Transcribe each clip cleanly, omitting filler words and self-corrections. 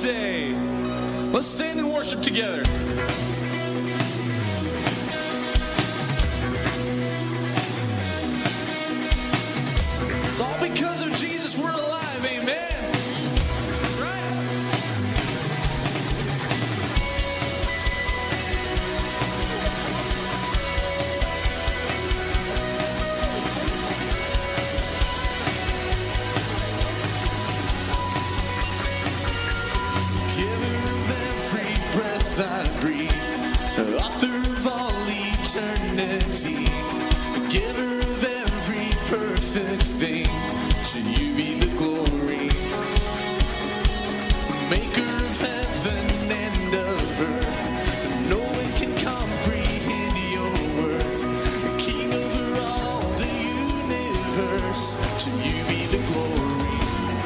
Day. Let's stand and worship together. It's all because of Jesus we're alive, amen. Right? Giver of every breath I breathe, author of all eternity, giver of every perfect thing, to you be the glory. Maker of heaven and of earth, no one can comprehend your worth. King over all the universe, to you be the glory.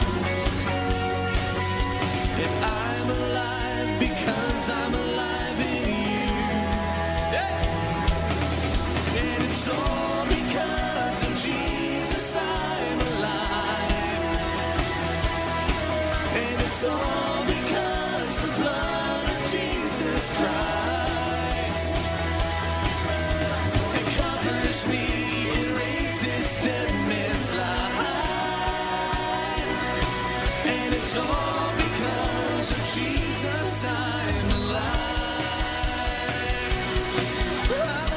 And I'm alive because I'm alive in you. Yeah. And it's all because of Jesus I'm alive. And it's all because the blood of Jesus Christ. It covers me and raised this dead man's life. And it's all because of Jesus I'm alive. I'm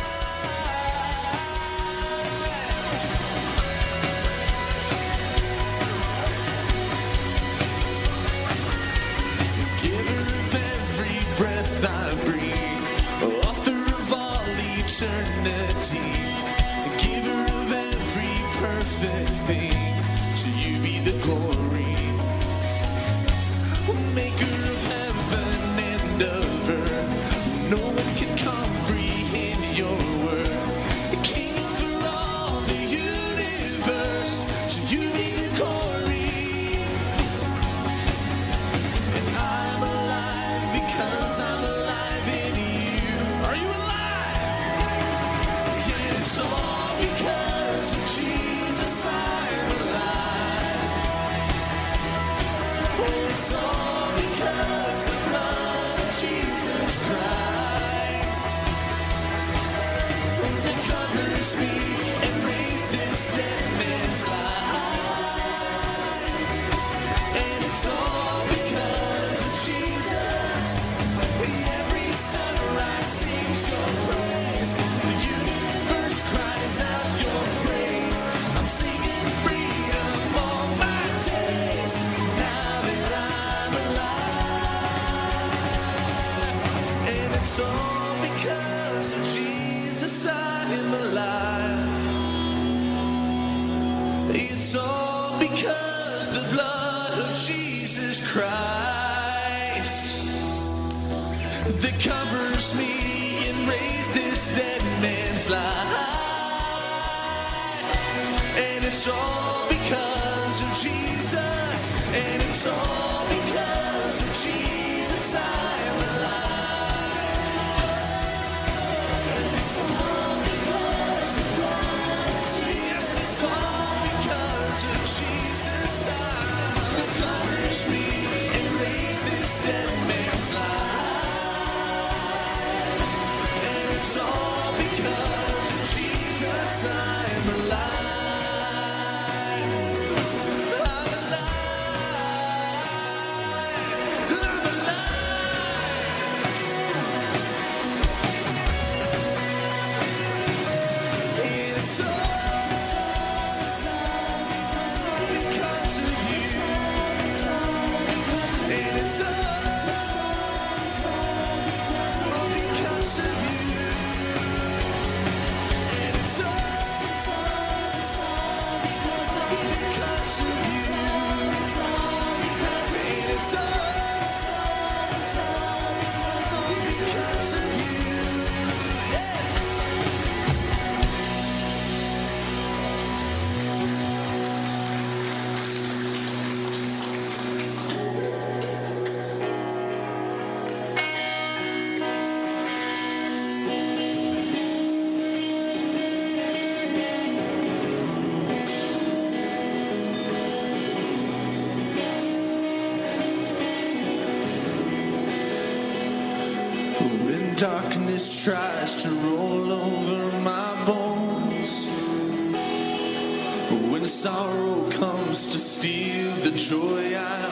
giver of every breath I breathe, author of all eternity, giver of every perfect thing, to you be the glory. Maker of heaven and of earth, no one can comprehend your worth. King over all the universe, to you be the glory. And I'm alive because I'm alive in you. Are you alive? Yeah, it's all because of Jesus I'm alive. Oh, it's all because the blood of Jesus Christ that covers me and raised this dead man's life. And it's all because of Jesus. Every sunrise sings your praise. The universe cries out your praise. I'm singing freedom all my days. Now that I'm alive. And it's all because of Jesus I'm alive. It's all because the blood of Jesus Christ that covers me and raised this dead man's life. And it's all because of Jesus. And it's all because of Jesus I'm alive. It's all because the blood of Jesus. Yes, it's all because of Jesus that covers me and raised this dead man's life. And it's all because of Jesus I'm alive. I'm alive. I'm alive. darkness tries to roll over my bones, when sorrow comes to steal the joy I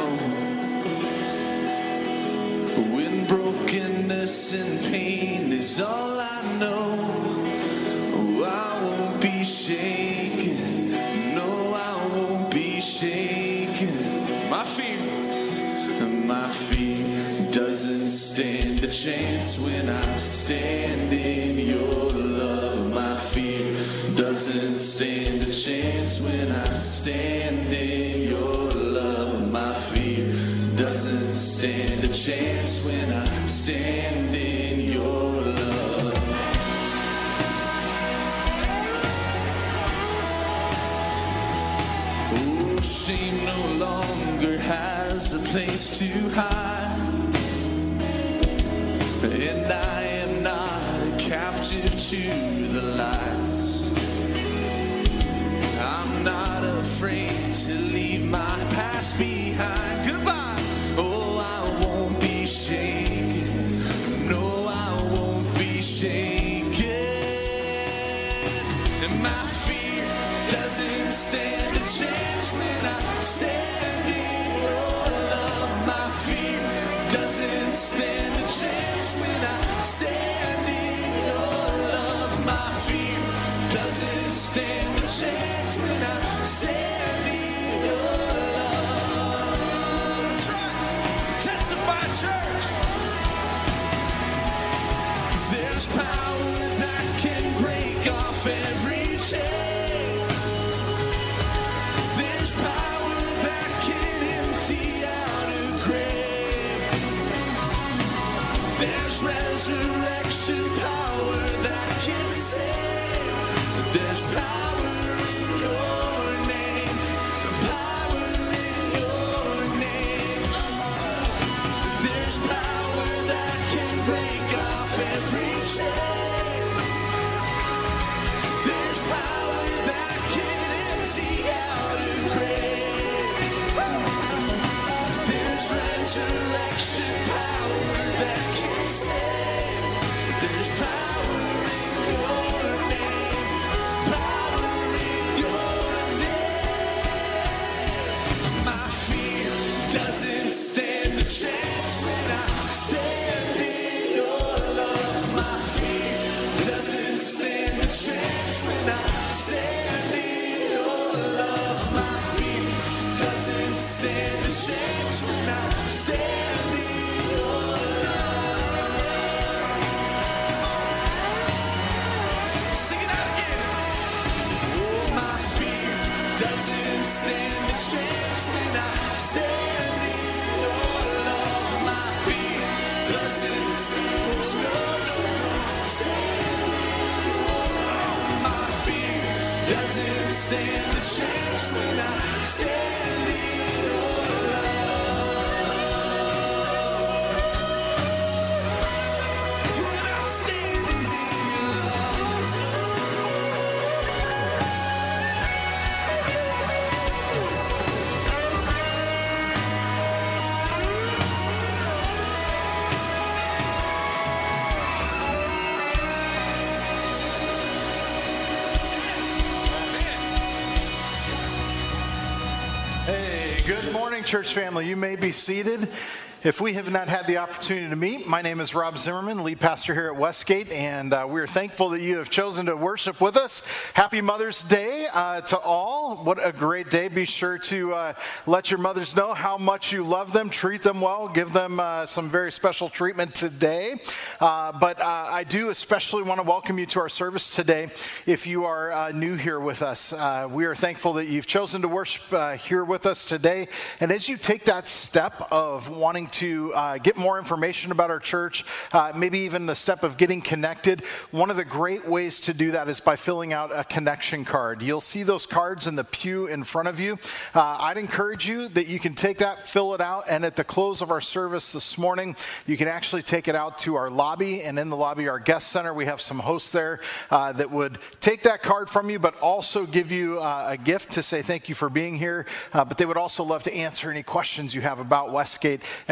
own, when brokenness and pain is all I know, I won't be shaken. No, I won't be shaken. My fear doesn't stand a chance when I stand in your love. My fear doesn't stand a chance when I stand in your love. My fear doesn't stand a chance when I stand in your love. Oh, shame no longer has a place to hide, and I am not a captive to the lies. I'm not afraid to leave my past behind. Goodbye. Oh, I won't be shaken. No, I won't be shaken. And my fear doesn't stand a chance when I stand in your love. My fear doesn't stand a chance when I stand in your love. My fear doesn't stand a chance when I stand in your love. That's right. Testify, church. There's power that can break off every chain. There's power that can empty out a grave. There's resurrection power that can save. There's power in your name. Power in your name. Oh. There's power that can break off every chain. There's power that can empty out a grave. There's resurrection power that can save. There's power in your name. Power in your name. My fear doesn't stand a chance when I stand in your love. My fear doesn't stand a chance when I stand in your love. My fear doesn't stand a chance when I stand in your love. Sing it out again. Oh, my fear doesn't stand a chance when I stand in your love. My fear doesn't stand a chance when I stand in your love. My fear doesn't stand a chance when I stand in your love. When I'm standing in your Hey, good morning, church family. You may be seated. If we have not had the opportunity to meet, my name is Rob Zimmerman, lead pastor here at Westgate, and we are thankful that you have chosen to worship with us. Happy Mother's Day to all. What a great day. Be sure to let your mothers know how much you love them, treat them well, give them some very special treatment today. But I do especially want to welcome you to our service today if you are new here with us. We are thankful that you've chosen to worship here with us today. And as you take that step of wanting to get more information about our church, maybe even the step of getting connected, one of the great ways to do that is by filling out a connection card. You'll see those cards in the pew in front of you. I'd encourage you that you can take that, fill it out, and at the close of our service this morning, you can actually take it out to our lobby, and in the lobby, our guest center, we have some hosts there that would take that card from you, but also give you a gift to say thank you for being here. But they would also love to answer any questions you have about Westgate and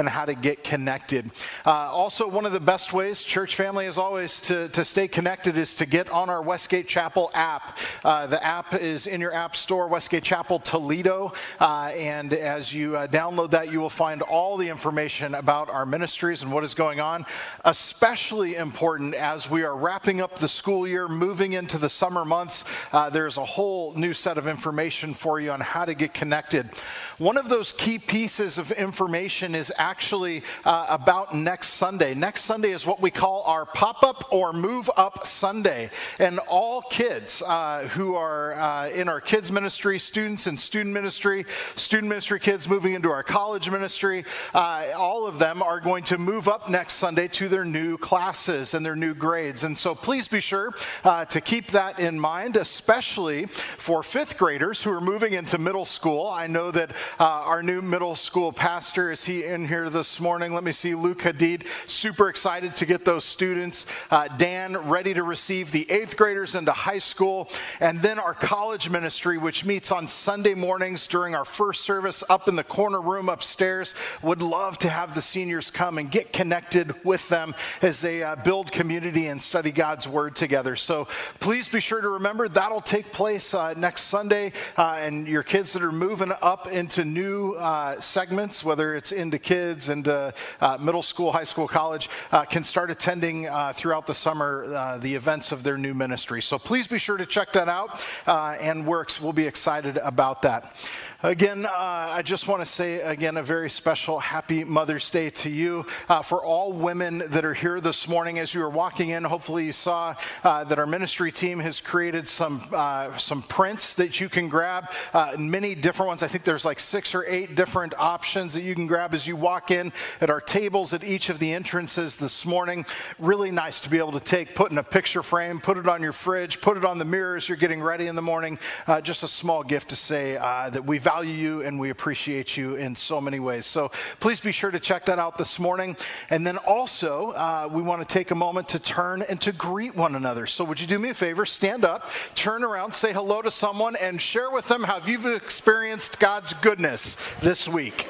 how to get connected. Also, one of the best ways, church family, as always, to stay connected is to get on our Westgate Chapel app. The app is in your app store, Westgate Chapel Toledo, and as you download that, you will find all the information about our ministries and what is going on. Especially important as we are wrapping up the school year, moving into the summer months, there's a whole new set of information for you on how to get connected. One of those key pieces of information is actually about next Sunday. Next Sunday is what we call our pop-up or move-up Sunday. And all kids who are in our kids ministry, students in student ministry kids moving into our college ministry, all of them are going to move up next Sunday to their new classes and their new grades. And so please be sure to keep that in mind, especially for fifth graders who are moving into middle school. I know that our new middle school pastor, is he in here this morning? Let me see, Luke Hadid, super excited to get those students. Dan, ready to receive the eighth graders into high school. And then our college ministry, which meets on Sunday mornings during our first service up in the corner room upstairs. Would love to have the seniors come and get connected with them as they build community and study God's Word together. So please be sure to remember that'll take place next Sunday, and your kids that are moving up into new segments, whether it's into kids and middle school, high school, college, can start attending throughout the summer the events of their new ministry. So please be sure to check that out, and we'll be excited about that. Again, I just want to say, again, a very special Happy Mother's Day to you. For all women that are here this morning, as you were walking in, hopefully you saw that our ministry team has created some prints that you can grab, many different ones. I think there's like 6 or 8 different options that you can grab as you walk in at our tables at each of the entrances this morning. Really nice to be able to put in a picture frame, put it on your fridge, put it on the mirror as you're getting ready in the morning. Just a small gift to say that we value you and we appreciate you in so many ways. So please be sure to check that out this morning. And then also, we want to take a moment to turn and to greet one another. So would you do me a favor, stand up, turn around, say hello to someone, and share with them how you've experienced God's goodness this week.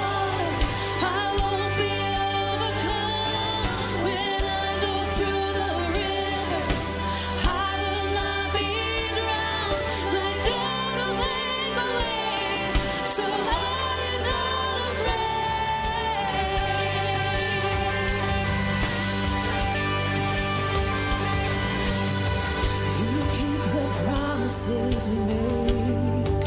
Through the does he make?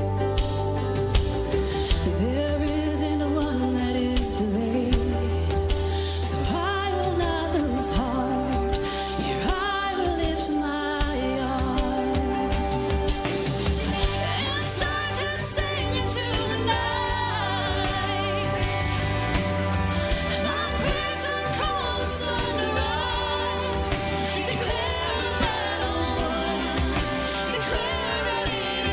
There isn't one that is delayed, so I will not lose heart. Here I will lift my arms and start to sing into the night. My praise will call the sun to rise, declare a battle won, declare a leader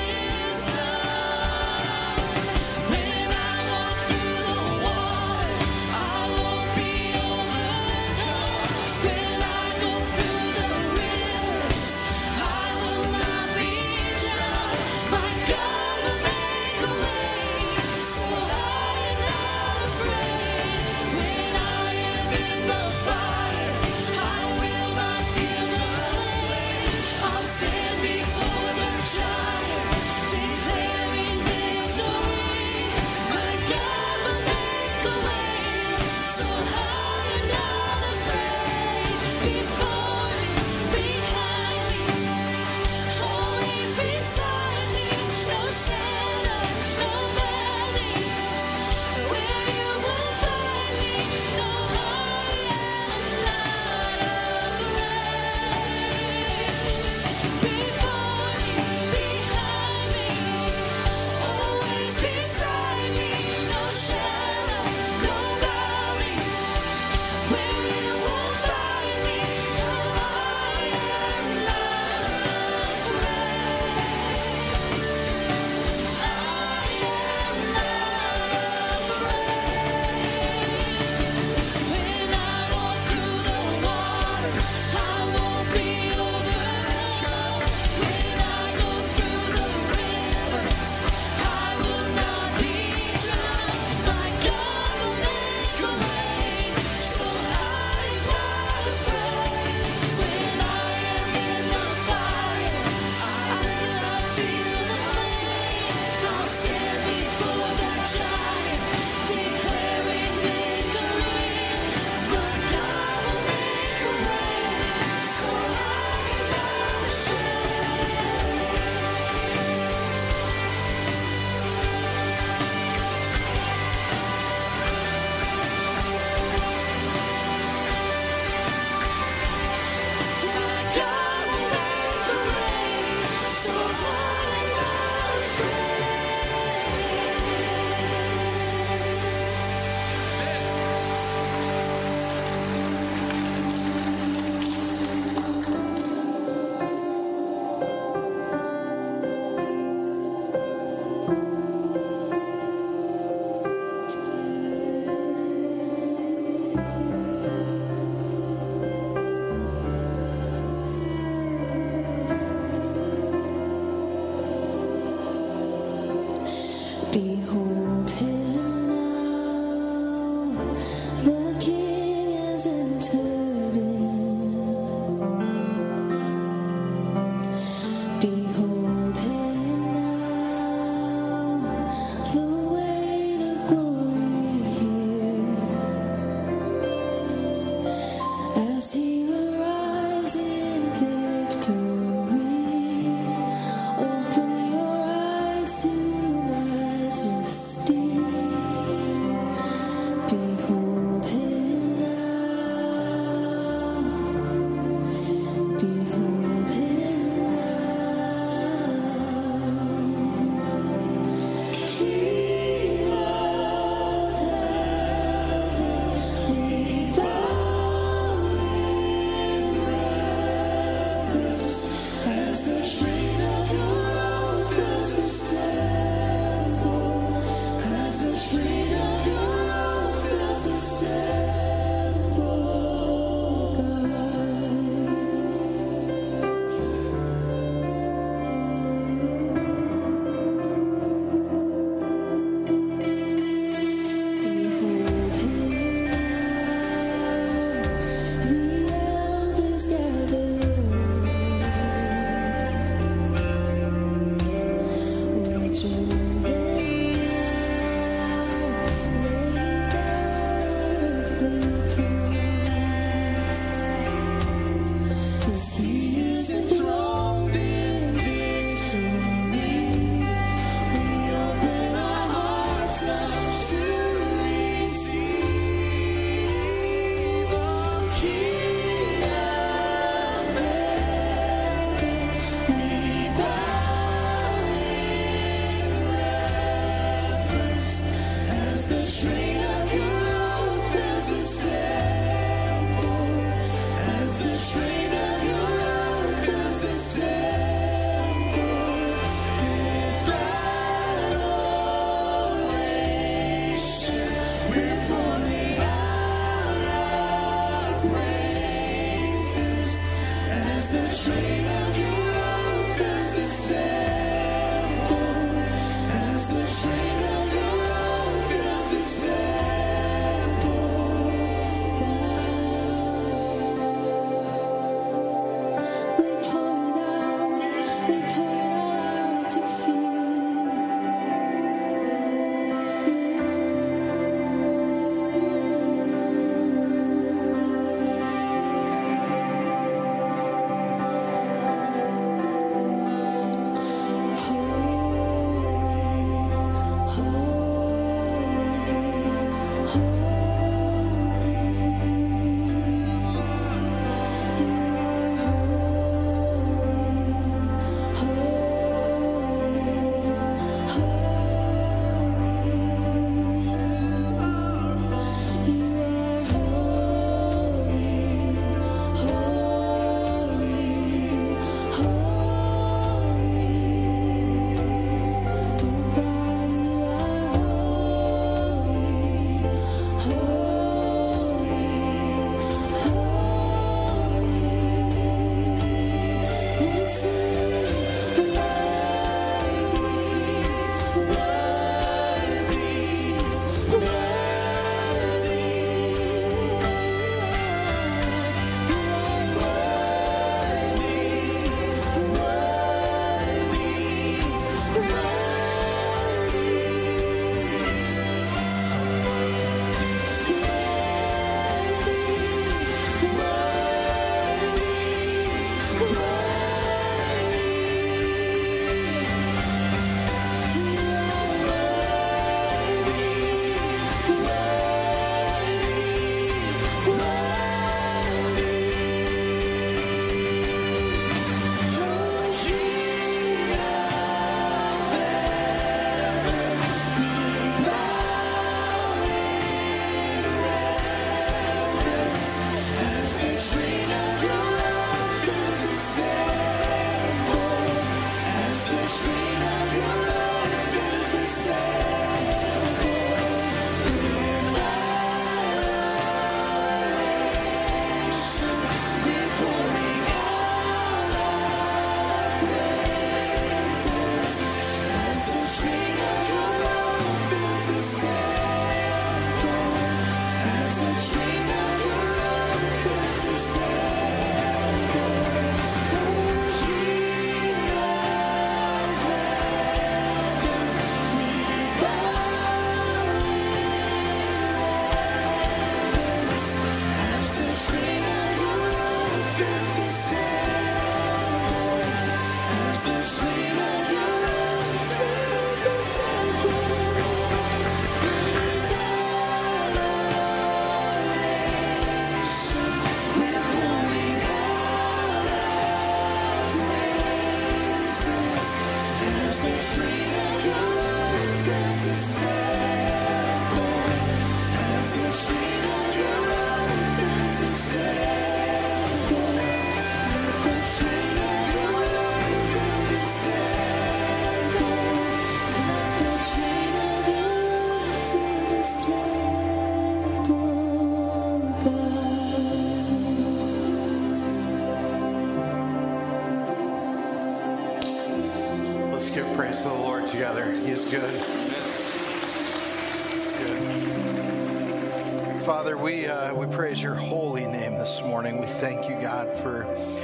Father, we praise your holy name this morning. We thank you, God, for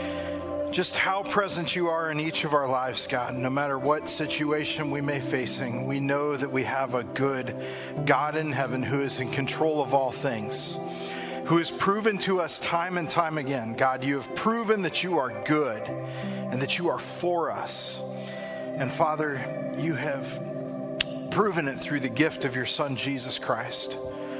just how present you are in each of our lives, God. No matter what situation we may be facing, we know that we have a good God in heaven who is in control of all things, who has proven to us time and time again. God, you have proven that you are good and that you are for us. And Father, you have proven it through the gift of your Son, Jesus Christ,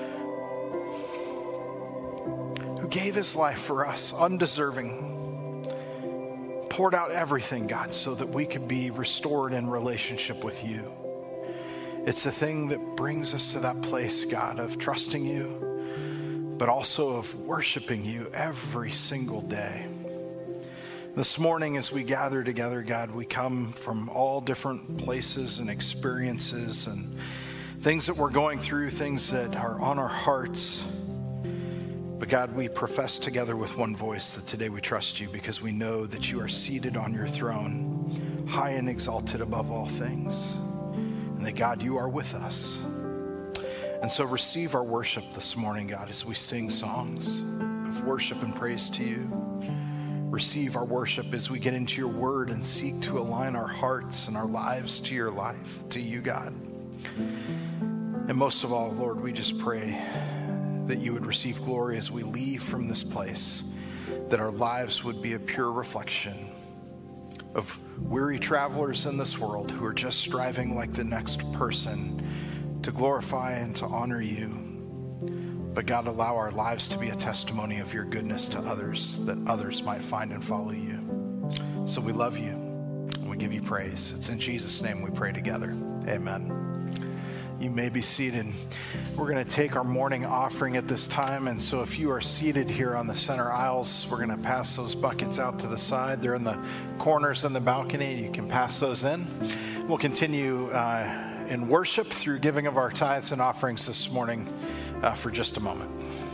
who gave his life for us, undeserving, poured out everything, God, so that we could be restored in relationship with you. It's a thing that brings us to that place, God, of trusting you, but also of worshiping you every single day. This morning, as we gather together, God, we come from all different places and experiences and things that we're going through, things that are on our hearts. But God, we profess together with one voice that today we trust you because we know that you are seated on your throne, high and exalted above all things, and that God, you are with us. And so receive our worship this morning, God, as we sing songs of worship and praise to you. Receive our worship as we get into your word and seek to align our hearts and our lives to your life, to you, God. And most of all, Lord, we just pray that you would receive glory as we leave from this place, that our lives would be a pure reflection of weary travelers in this world who are just striving like the next person to glorify and to honor you. But God, allow our lives to be a testimony of your goodness to others, that others might find and follow you. So we love you and we give you praise. It's in Jesus' name we pray together. Amen. You may be seated. We're going to take our morning offering at this time. And so if you are seated here on the center aisles, we're going to pass those buckets out to the side. They're in the corners in the balcony. You can pass those in. We'll continue in worship through giving of our tithes and offerings this morning for just a moment.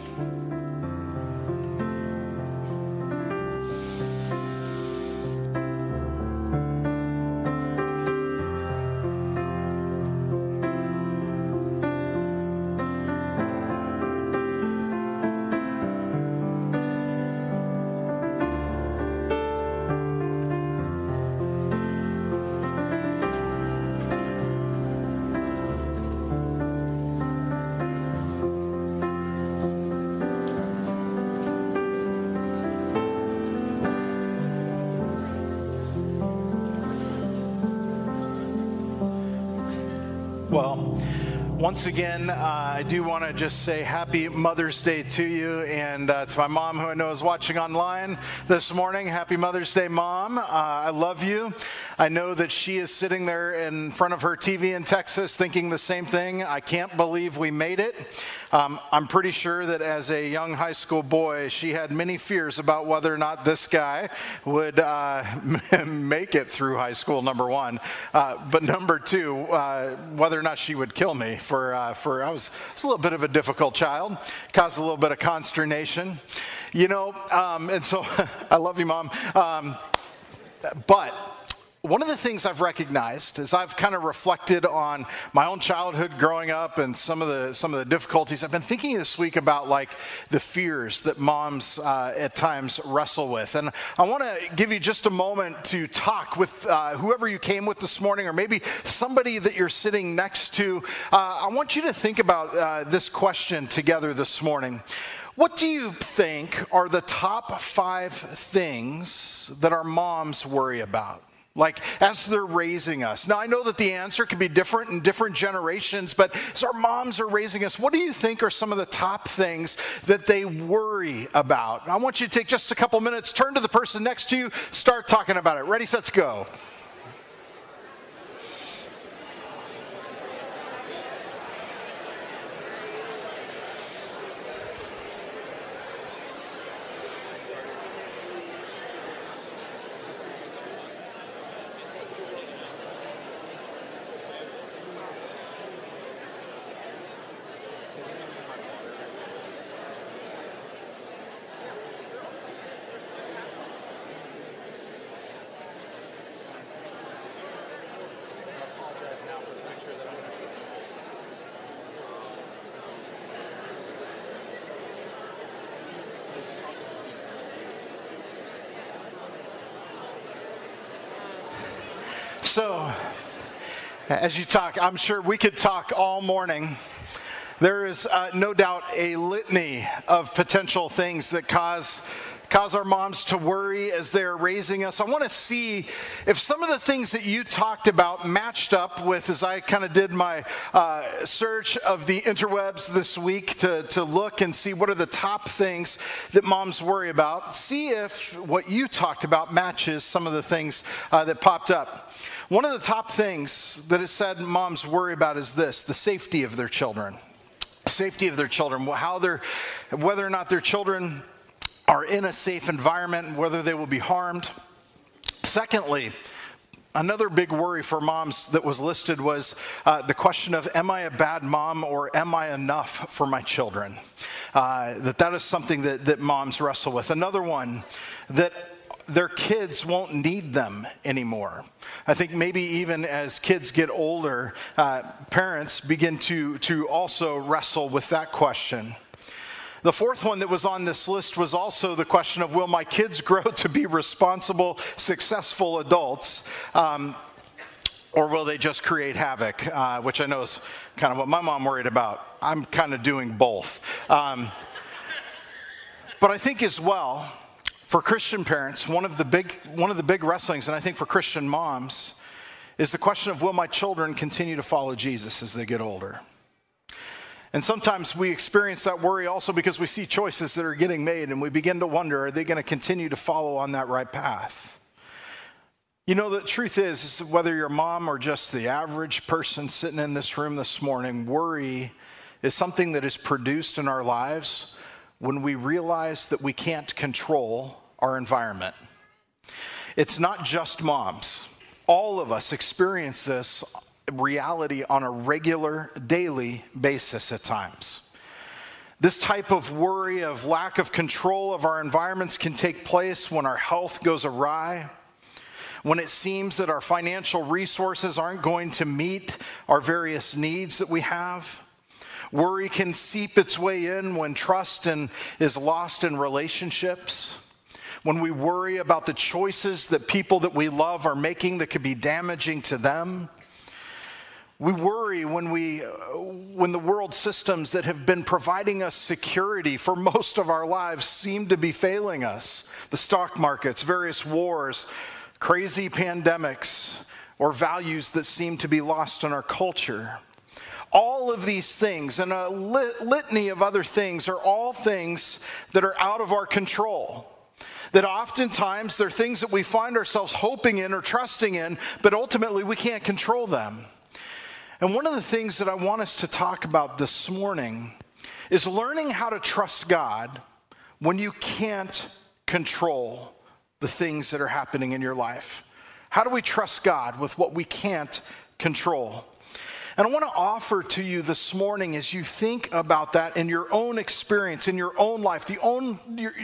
Well, once again, I do want to just say happy Mother's Day to you, and to my mom, who I know is watching online this morning. Happy Mother's Day, Mom. I love you. I know that she is sitting there in front of her TV in Texas thinking the same thing. I can't believe we made it. I'm pretty sure that as a young high school boy, she had many fears about whether or not this guy would make it through high school, number one. But number two, whether or not she would kill me for I was a little bit of a difficult child, caused a little bit of consternation, and so I love you, Mom. But one of the things I've recognized as I've kind of reflected on my own childhood growing up and some of the difficulties, I've been thinking this week about like the fears that moms at times wrestle with. And I want to give you just a moment to talk with whoever you came with this morning, or maybe somebody that you're sitting next to. I want you to think about this question together this morning. What do you think are the top 5 things that our moms worry about? Like, as they're raising us. Now, I know that the answer can be different in different generations, but as our moms are raising us, what do you think are some of the top things that they worry about? I want you to take just a couple minutes, turn to the person next to you, start talking about it. Ready, set, go. So, as you talk, I'm sure we could talk all morning. There is no doubt a litany of potential things that cause our moms to worry as they're raising us. I want to see if some of the things that you talked about matched up with, as I kind of did my search of the interwebs this week to look and see what are the top things that moms worry about. See if what you talked about matches some of the things that popped up. One of the top things that it said moms worry about is this: the safety of their children. Safety of their children, whether or not their children are in a safe environment, whether they will be harmed. Secondly, Another big worry for moms that was listed was the question of, am I a bad mom or am I enough for my children? That is something that moms wrestle with. Another one, that their kids won't need them anymore. I think maybe even as kids get older, parents begin to also wrestle with that question. The fourth one that was on this list was also the question of, will my kids grow to be responsible, successful adults, or will they just create havoc, which I know is kind of what my mom worried about. I'm kind of doing both. But I think as well, for Christian parents, one of the big wrestlings, and I think for Christian moms, is the question of, will my children continue to follow Jesus as they get older? And sometimes we experience that worry also because we see choices that are getting made and we begin to wonder, are they going to continue to follow on that right path? You know, the truth is whether you're a mom or just the average person sitting in this room this morning, worry is something that is produced in our lives when we realize that we can't control our environment. It's not just moms. All of us experience this reality on a regular, daily basis at times. This type of worry of lack of control of our environments can take place when our health goes awry, when it seems that our financial resources aren't going to meet our various needs that we have. Worry can seep its way in when trust is lost in relationships, when we worry about the choices that people that we love are making that could be damaging to them. We worry when the world systems that have been providing us security for most of our lives seem to be failing us. The stock markets, various wars, crazy pandemics, or values that seem to be lost in our culture. All of these things and a litany of other things are all things that are out of our control. That oftentimes they're things that we find ourselves hoping in or trusting in, but ultimately we can't control them. And one of the things that I want us to talk about this morning is learning how to trust God when you can't control the things that are happening in your life. How do we trust God with what we can't control? And I want to offer to you this morning, as you think about that in your own experience, in your own life, the own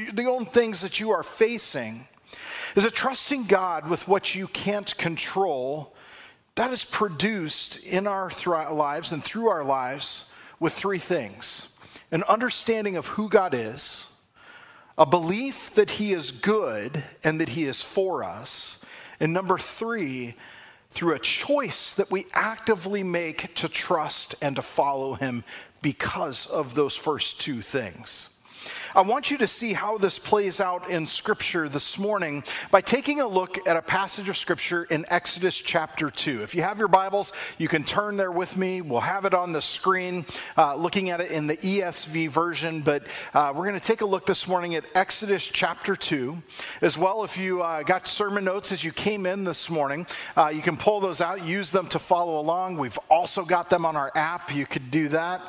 things that you are facing, is that trusting God with what you can't control, that is produced in our lives and through our lives with three things: an understanding of who God is, a belief that He is good and that He is for us, and number three, through a choice that we actively make to trust and to follow Him because of those first two things. I want you to see how this plays out in Scripture this morning by taking a look at a passage of Scripture in Exodus chapter 2. If you have your Bibles, you can turn there with me. We'll have it on the screen, looking at it in the ESV version. But we're going to take a look this morning at Exodus chapter 2. As well, if you got sermon notes as you came in this morning, you can pull those out, use them to follow along. We've also got them on our app. You could do that.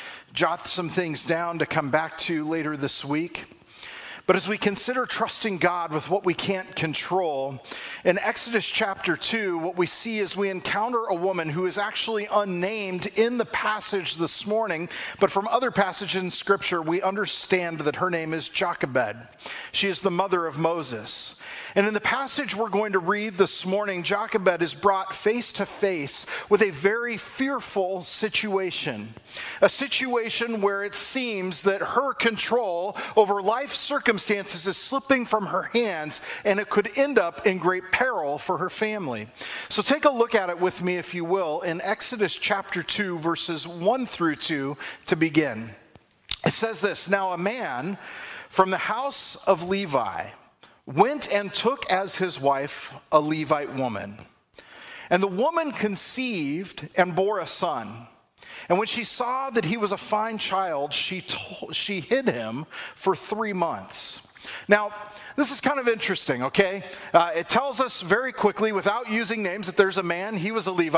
Jot some things down to come back to later this week. But as we consider trusting God with what we can't control, in Exodus chapter 2, what we see is we encounter a woman who is actually unnamed in the passage this morning, but from other passages in Scripture, we understand that her name is Jochebed. She is the mother of Moses. And in the passage we're going to read this morning, Jochebed is brought face to face with a very fearful situation. A situation where it seems that her control over life circumstances is slipping from her hands, and it could end up in great peril for her family. So take a look at it with me, if you will, in Exodus chapter 2, verses 1 through 2 to begin. It says this: "Now a man from the house of Levi went and took as his wife a Levite woman. And the woman conceived and bore a son. And when she saw that he was a fine child, she hid him for 3 months." Now, this is kind of interesting, okay? It tells us very quickly, without using names, that there's a man, he was a Levite.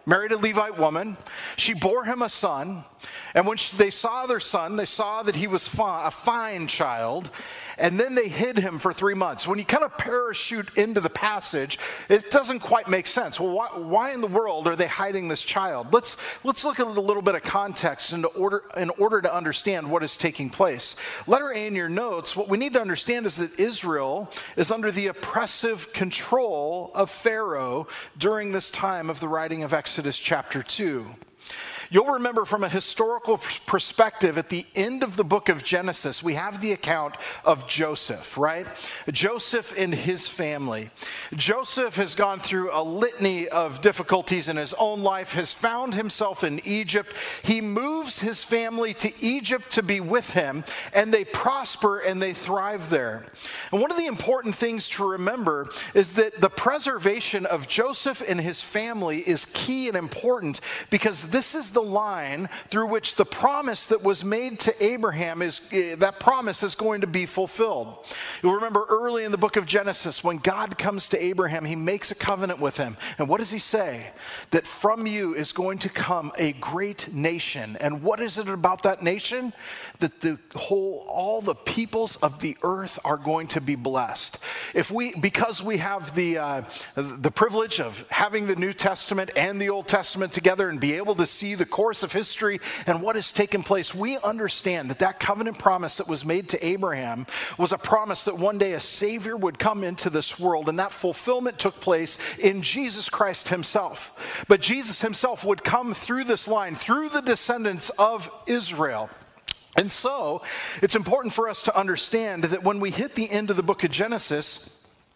married a Levite woman. She bore him a son. And when they saw their son, they saw that he was a fine child. And then they hid him for 3 months. When you kind of parachute into the passage, it doesn't quite make sense. Well, why in the world are they hiding this child? Let's look at a little bit of context in order to understand what is taking place. Letter A in your notes, what we need to understand is that Israel is under the oppressive control of Pharaoh during this time of the writing of Exodus chapter 2. You'll remember from a historical perspective, at the end of the book of Genesis, we have the account of Joseph, right? Joseph and his family. Joseph has gone through a litany of difficulties in his own life, has found himself in Egypt. He moves his family to Egypt to be with him, and they prosper and they thrive there. And one of the important things to remember is that the preservation of Joseph and his family is key and important, because this is the line through which the promise that was made to Abraham that promise is going to be fulfilled. You'll remember early in the book of Genesis, when God comes to Abraham, he makes a covenant with him. And what does he say? That from you is going to come a great nation. And what is it about that nation? That all the peoples of the earth are going to be blessed. Because we have the privilege of having the New Testament and the Old Testament together and be able to see the course of history and what has taken place, we understand that covenant promise that was made to Abraham was a promise that one day a Savior would come into this world, and that fulfillment took place in Jesus Christ himself. But Jesus himself would come through this line, through the descendants of Israel. And so it's important for us to understand that when we hit the end of the book of Genesis,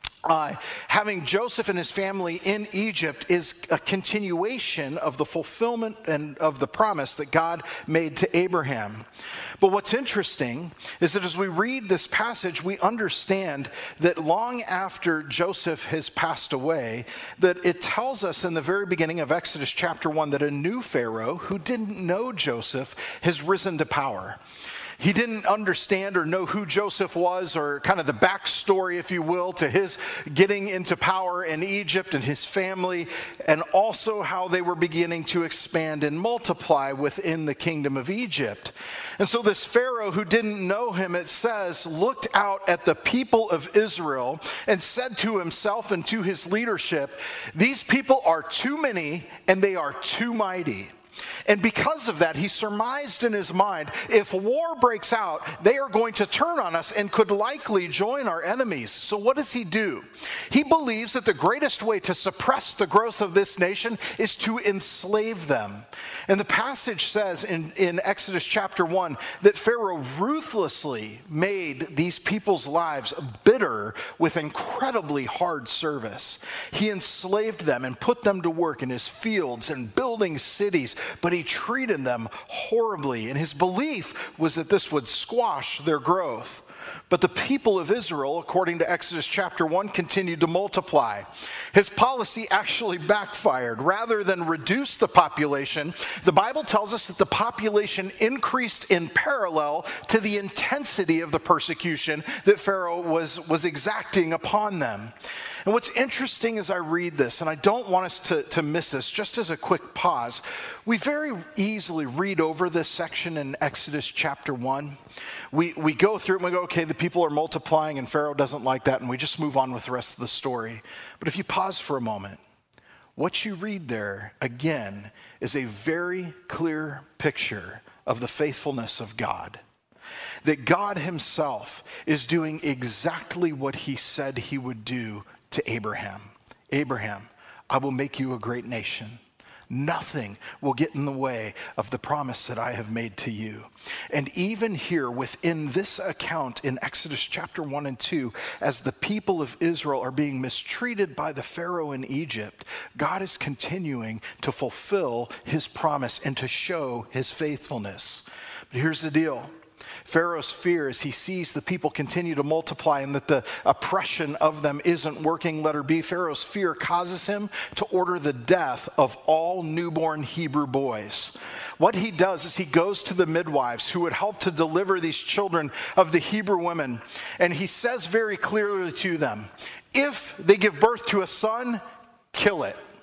having Joseph and his family in Egypt is a continuation of the fulfillment and of the promise that God made to Abraham. But what's interesting is that as we read this passage, we understand that long after Joseph has passed away, that it tells us in the very beginning of Exodus chapter 1 that a new Pharaoh who didn't know Joseph has risen to power. He didn't understand or know who Joseph was, or kind of the backstory, if you will, to his getting into power in Egypt and his family, and also how they were beginning to expand and multiply within the kingdom of Egypt. And so this Pharaoh who didn't know him, it says, looked out at the people of Israel and said to himself and to his leadership, "These people are too many and they are too mighty." And because of that, he surmised in his mind, if war breaks out, they are going to turn on us and could likely join our enemies. So what does he do? He believes that the greatest way to suppress the growth of this nation is to enslave them. And the passage says in Exodus chapter 1 that Pharaoh ruthlessly made these people's lives bitter with incredibly hard service. He enslaved them and put them to work in his fields and building cities, but he treated them horribly, and his belief was that this would squash their growth. But the people of Israel, according to Exodus chapter 1, continued to multiply. His policy actually backfired. Rather than reduce the population, the Bible tells us that the population increased in parallel to the intensity of the persecution that Pharaoh was exacting upon them. And what's interesting as I read this, and I don't want us to miss this, just as a quick pause, we very easily read over this section in Exodus chapter 1. We go through it and we go, okay, the people are multiplying and Pharaoh doesn't like that, and we just move on with the rest of the story. But if you pause for a moment, what you read there, again, is a very clear picture of the faithfulness of God. That God himself is doing exactly what he said he would do to Abraham. Abraham, I will make you a great nation. Nothing will get in the way of the promise that I have made to you. And even here within this account in Exodus chapter 1 and 2, as the people of Israel are being mistreated by the Pharaoh in Egypt, God is continuing to fulfill his promise and to show his faithfulness. But here's the deal. Pharaoh's fear as he sees the people continue to multiply and that the oppression of them isn't working, letter B, Pharaoh's fear causes him to order the death of all newborn Hebrew boys. What he does is he goes to the midwives who would help to deliver these children of the Hebrew women, and he says very clearly to them, if they give birth to a son, kill it.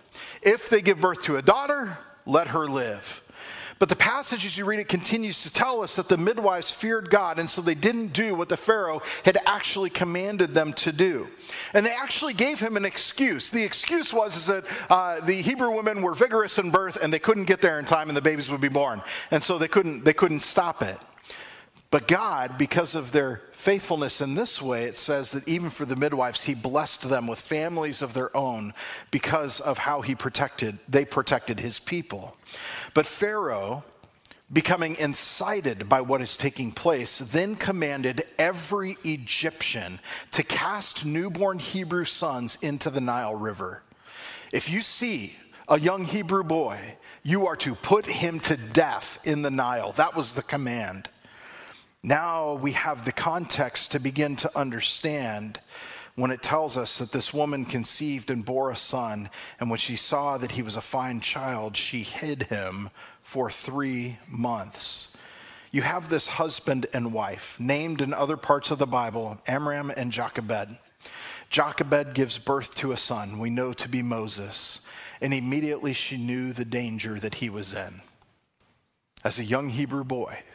If they give birth to a daughter, let her live. But the passage, as you read it, continues to tell us that the midwives feared God, and so they didn't do what the Pharaoh had actually commanded them to do. And they actually gave him an excuse. The excuse was that the Hebrew women were vigorous in birth, and they couldn't get there in time, and the babies would be born. And so they couldn't stop it. But God, because of their faithfulness in this way, it says that even for the midwives, he blessed them with families of their own because of how they protected his people. But Pharaoh, becoming incited by what is taking place, then commanded every Egyptian to cast newborn Hebrew sons into the Nile River. If you see a young Hebrew boy, you are to put him to death in the Nile. That was the command. Now we have the context to begin to understand when it tells us that this woman conceived and bore a son, and when she saw that he was a fine child, she hid him for 3 months. You have this husband and wife, named in other parts of the Bible, Amram and Jochebed. Jochebed gives birth to a son we know to be Moses, and immediately she knew the danger that he was in. As a young Hebrew boy,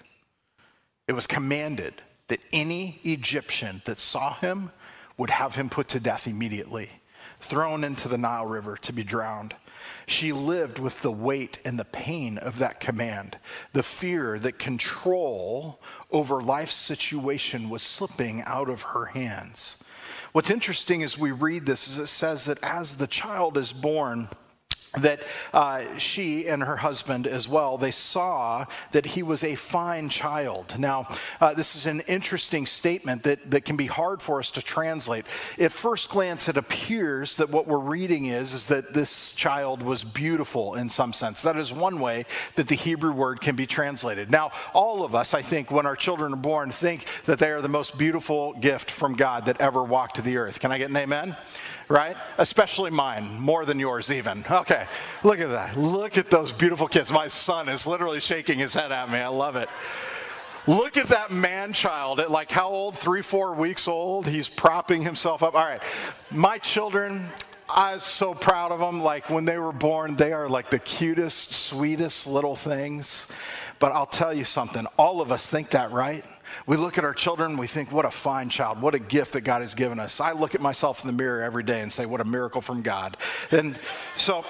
it was commanded that any Egyptian that saw him would have him put to death immediately, thrown into the Nile River to be drowned. She lived with the weight and the pain of that command, the fear that control over life's situation was slipping out of her hands. What's interesting as we read this is it says that as the child is born, that she and her husband as well, they saw that he was a fine child. Now, this is an interesting statement that can be hard for us to translate. At first glance, it appears that what we're reading is that this child was beautiful in some sense. That is one way that the Hebrew word can be translated. Now, all of us, I think, when our children are born, think that they are the most beautiful gift from God that ever walked the earth. Can I get an amen? Right? Especially mine, more than yours even. Okay, look at that. Look at those beautiful kids. My son is literally shaking his head at me. I love it. Look at that man-child at like how old? 3-4 weeks old. He's propping himself up. All right, my children, I was so proud of them. Like when they were born, they are like the cutest, sweetest little things. But I'll tell you something. All of us think that, right? We look at our children, we think, what a fine child, what a gift that God has given us. I look at myself in the mirror every day and say, what a miracle from God. And so,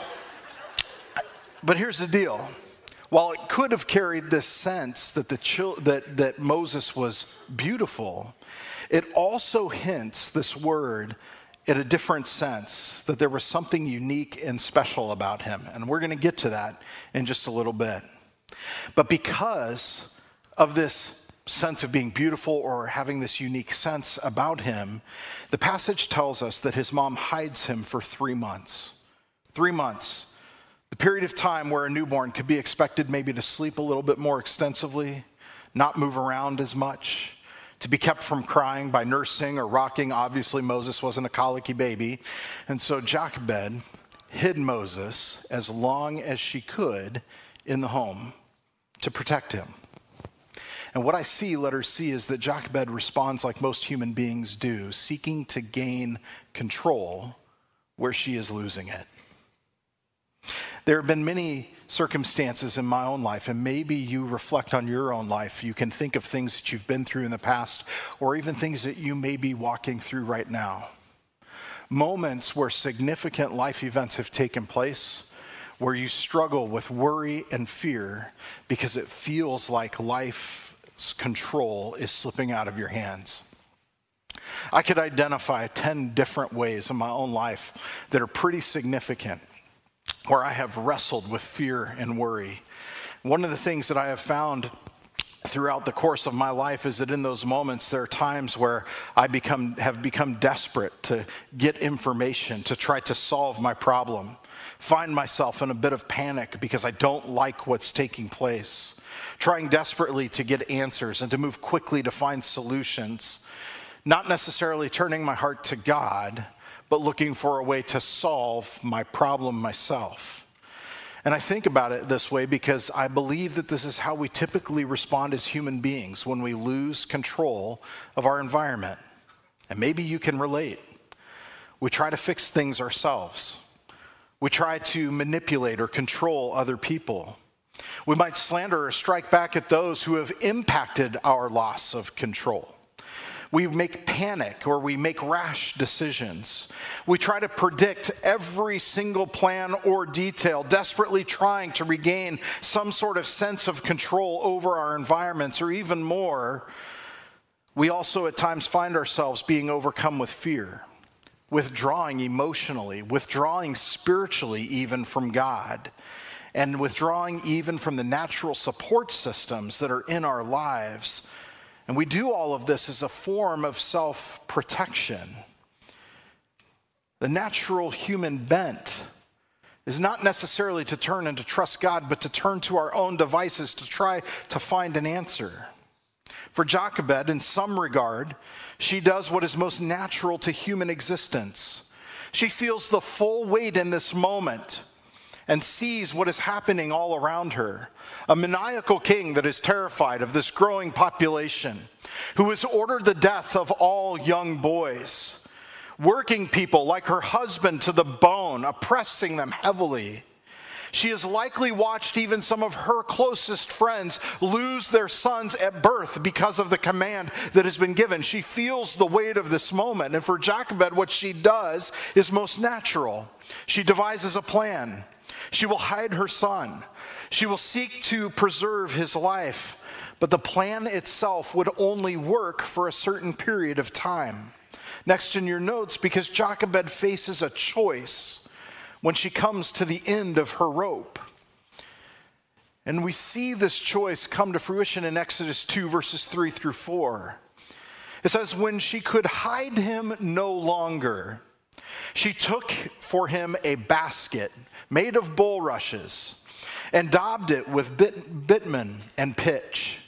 but here's the deal. While it could have carried this sense that that Moses was beautiful, it also hints this word in a different sense, that there was something unique and special about him. And we're going to get to that in just a little bit. But because of this sense of being beautiful or having this unique sense about him, the passage tells us that his mom hides him for 3 months. 3 months. The period of time where a newborn could be expected maybe to sleep a little bit more extensively, not move around as much, to be kept from crying by nursing or rocking. Obviously, Moses wasn't a colicky baby. And so Jochebed hid Moses as long as she could in the home to protect him. And what I see, letter C, is that Jochebed responds like most human beings do, seeking to gain control where she is losing it. There have been many circumstances in my own life, and maybe you reflect on your own life. You can think of things that you've been through in the past, or even things that you may be walking through right now. Moments where significant life events have taken place, where you struggle with worry and fear because it feels like life's control is slipping out of your hands. I could identify 10 different ways in my own life that are pretty significant where I have wrestled with fear and worry. One of the things that I have found throughout the course of my life is that in those moments there are times where I have become desperate to get information, to try to solve my problem, find myself in a bit of panic because I don't like what's taking place, trying desperately to get answers and to move quickly to find solutions, not necessarily turning my heart to God, but looking for a way to solve my problem myself. And I think about it this way because I believe that this is how we typically respond as human beings when we lose control of our environment. And maybe you can relate. We try to fix things ourselves. We try to manipulate or control other people. We might slander or strike back at those who have impacted our loss of control. We make panic or we make rash decisions. We try to predict every single plan or detail, desperately trying to regain some sort of sense of control over our environments, or even more, we also at times find ourselves being overcome with fear, withdrawing emotionally, withdrawing spiritually even from God, and withdrawing even from the natural support systems that are in our lives. And we do all of this as a form of self-protection. The natural human bent is not necessarily to turn and to trust God, but to turn to our own devices to try to find an answer. For Jochebed, in some regard, she does what is most natural to human existence. She feels the full weight in this moment and sees what is happening all around her. A maniacal king that is terrified of this growing population, who has ordered the death of all young boys, working people like her husband to the bone, oppressing them heavily. She has likely watched even some of her closest friends lose their sons at birth because of the command that has been given. She feels the weight of this moment. And for Jochebed, what she does is most natural. She devises a plan. She will hide her son. She will seek to preserve his life. But the plan itself would only work for a certain period of time. Next in your notes, because Jochebed faces a choice when she comes to the end of her rope. And we see this choice come to fruition in Exodus 2, verses 3 through 4. It says, when she could hide him no longer, she took for him a basket made of bulrushes and daubed it with bitumen and pitch.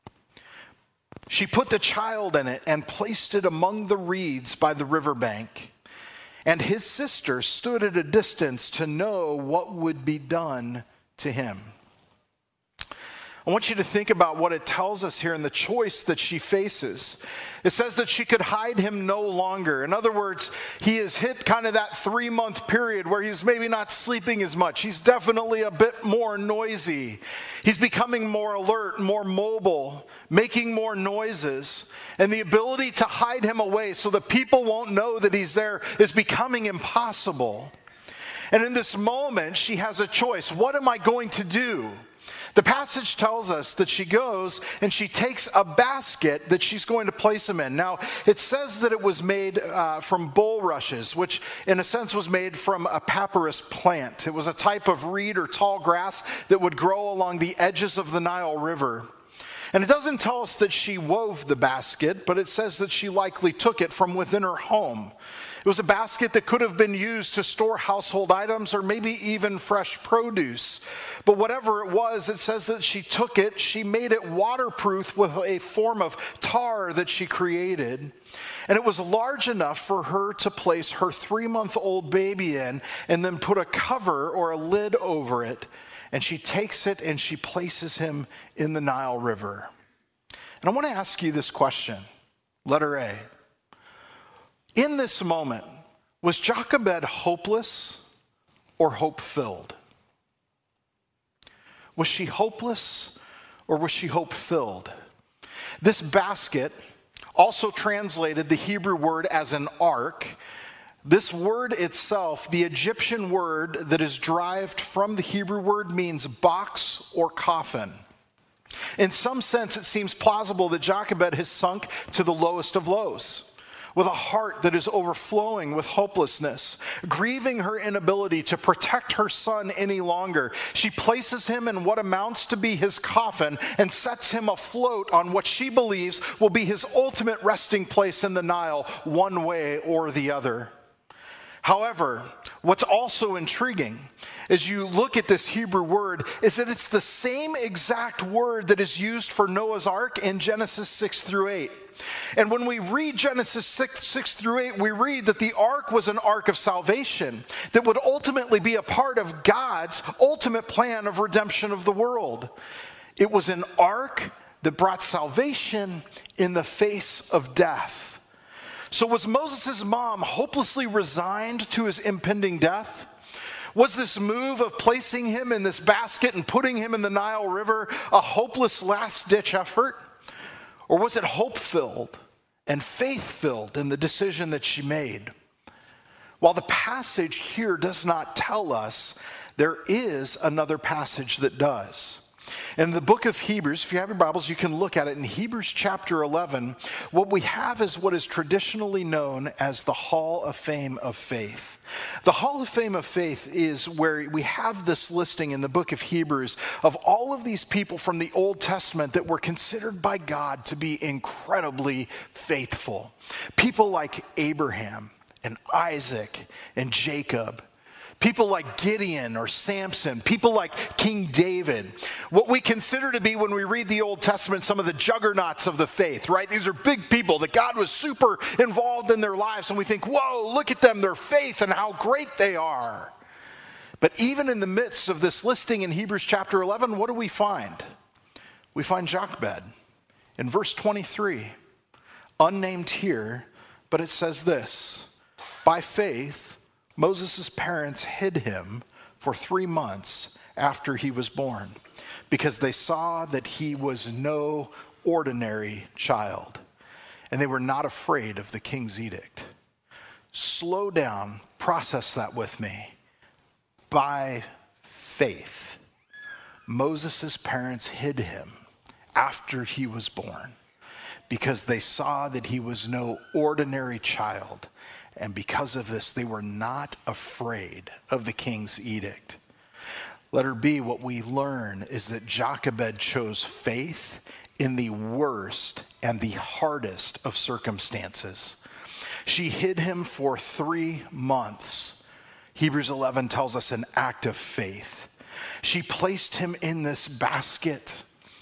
She put the child in it and placed it among the reeds by the riverbank. And his sister stood at a distance to know what would be done to him. I want you to think about what it tells us here in the choice that she faces. It says that she could hide him no longer. In other words, he has hit kind of that 3-month period where he's maybe not sleeping as much. He's definitely a bit more noisy. He's becoming more alert, more mobile, making more noises. And the ability to hide him away so that people won't know that he's there is becoming impossible. And in this moment, she has a choice. What am I going to do? The passage tells us that she goes and she takes a basket that she's going to place him in. Now, it says that it was made from bulrushes, which in a sense was made from a papyrus plant. It was a type of reed or tall grass that would grow along the edges of the Nile River. And it doesn't tell us that she wove the basket, but it says that she likely took it from within her home. It was a basket that could have been used to store household items or maybe even fresh produce. But whatever it was, it says that she took it, she made it waterproof with a form of tar that she created. And it was large enough for her to place her 3-month-old baby in and then put a cover or a lid over it. And she takes it and she places him in the Nile River. And I want to ask you this question, letter A. In this moment, was Jochebed hopeless or hope-filled? Was she hopeless or was she hope-filled? This basket, also translated the Hebrew word as an ark, this word itself, the Egyptian word that is derived from the Hebrew word, means box or coffin. In some sense, it seems plausible that Jochebed has sunk to the lowest of lows, with a heart that is overflowing with hopelessness, grieving her inability to protect her son any longer. She places him in what amounts to be his coffin and sets him afloat on what she believes will be his ultimate resting place in the Nile, one way or the other. However, what's also intriguing as you look at this Hebrew word is that it's the same exact word that is used for Noah's Ark in Genesis 6 through 8. And when we read Genesis 6 through 8, we read that the ark was an ark of salvation that would ultimately be a part of God's ultimate plan of redemption of the world. It was an ark that brought salvation in the face of death. So was Moses' mom hopelessly resigned to his impending death? Was this move of placing him in this basket and putting him in the Nile River a hopeless last-ditch effort? Or was it hope-filled and faith-filled in the decision that she made? While the passage here does not tell us, there is another passage that does. In the book of Hebrews, if you have your Bibles, you can look at it. In Hebrews chapter 11, what we have is what is traditionally known as the Hall of Fame of Faith. The Hall of Fame of Faith is where we have this listing in the book of Hebrews of all of these people from the Old Testament that were considered by God to be incredibly faithful. People like Abraham and Isaac and Jacob. People like Gideon or Samson, people like King David, what we consider to be, when we read the Old Testament, some of the juggernauts of the faith, right? These are big people that God was super involved in their lives, and we think, whoa, look at them, their faith and how great they are. But even in the midst of this listing in Hebrews chapter 11, what do we find? We find Jochebed in verse 23, unnamed here, but it says this: by faith, Moses' parents hid him for 3 months after he was born because they saw that he was no ordinary child, and they were not afraid of the king's edict. Slow down, process that with me. By faith, Moses' parents hid him after he was born because they saw that he was no ordinary child. And because of this, they were not afraid of the king's edict. Letter B, what we learn is that Jochebed chose faith in the worst and the hardest of circumstances. She hid him for 3 months. Hebrews 11 tells us an act of faith. She placed him in this basket,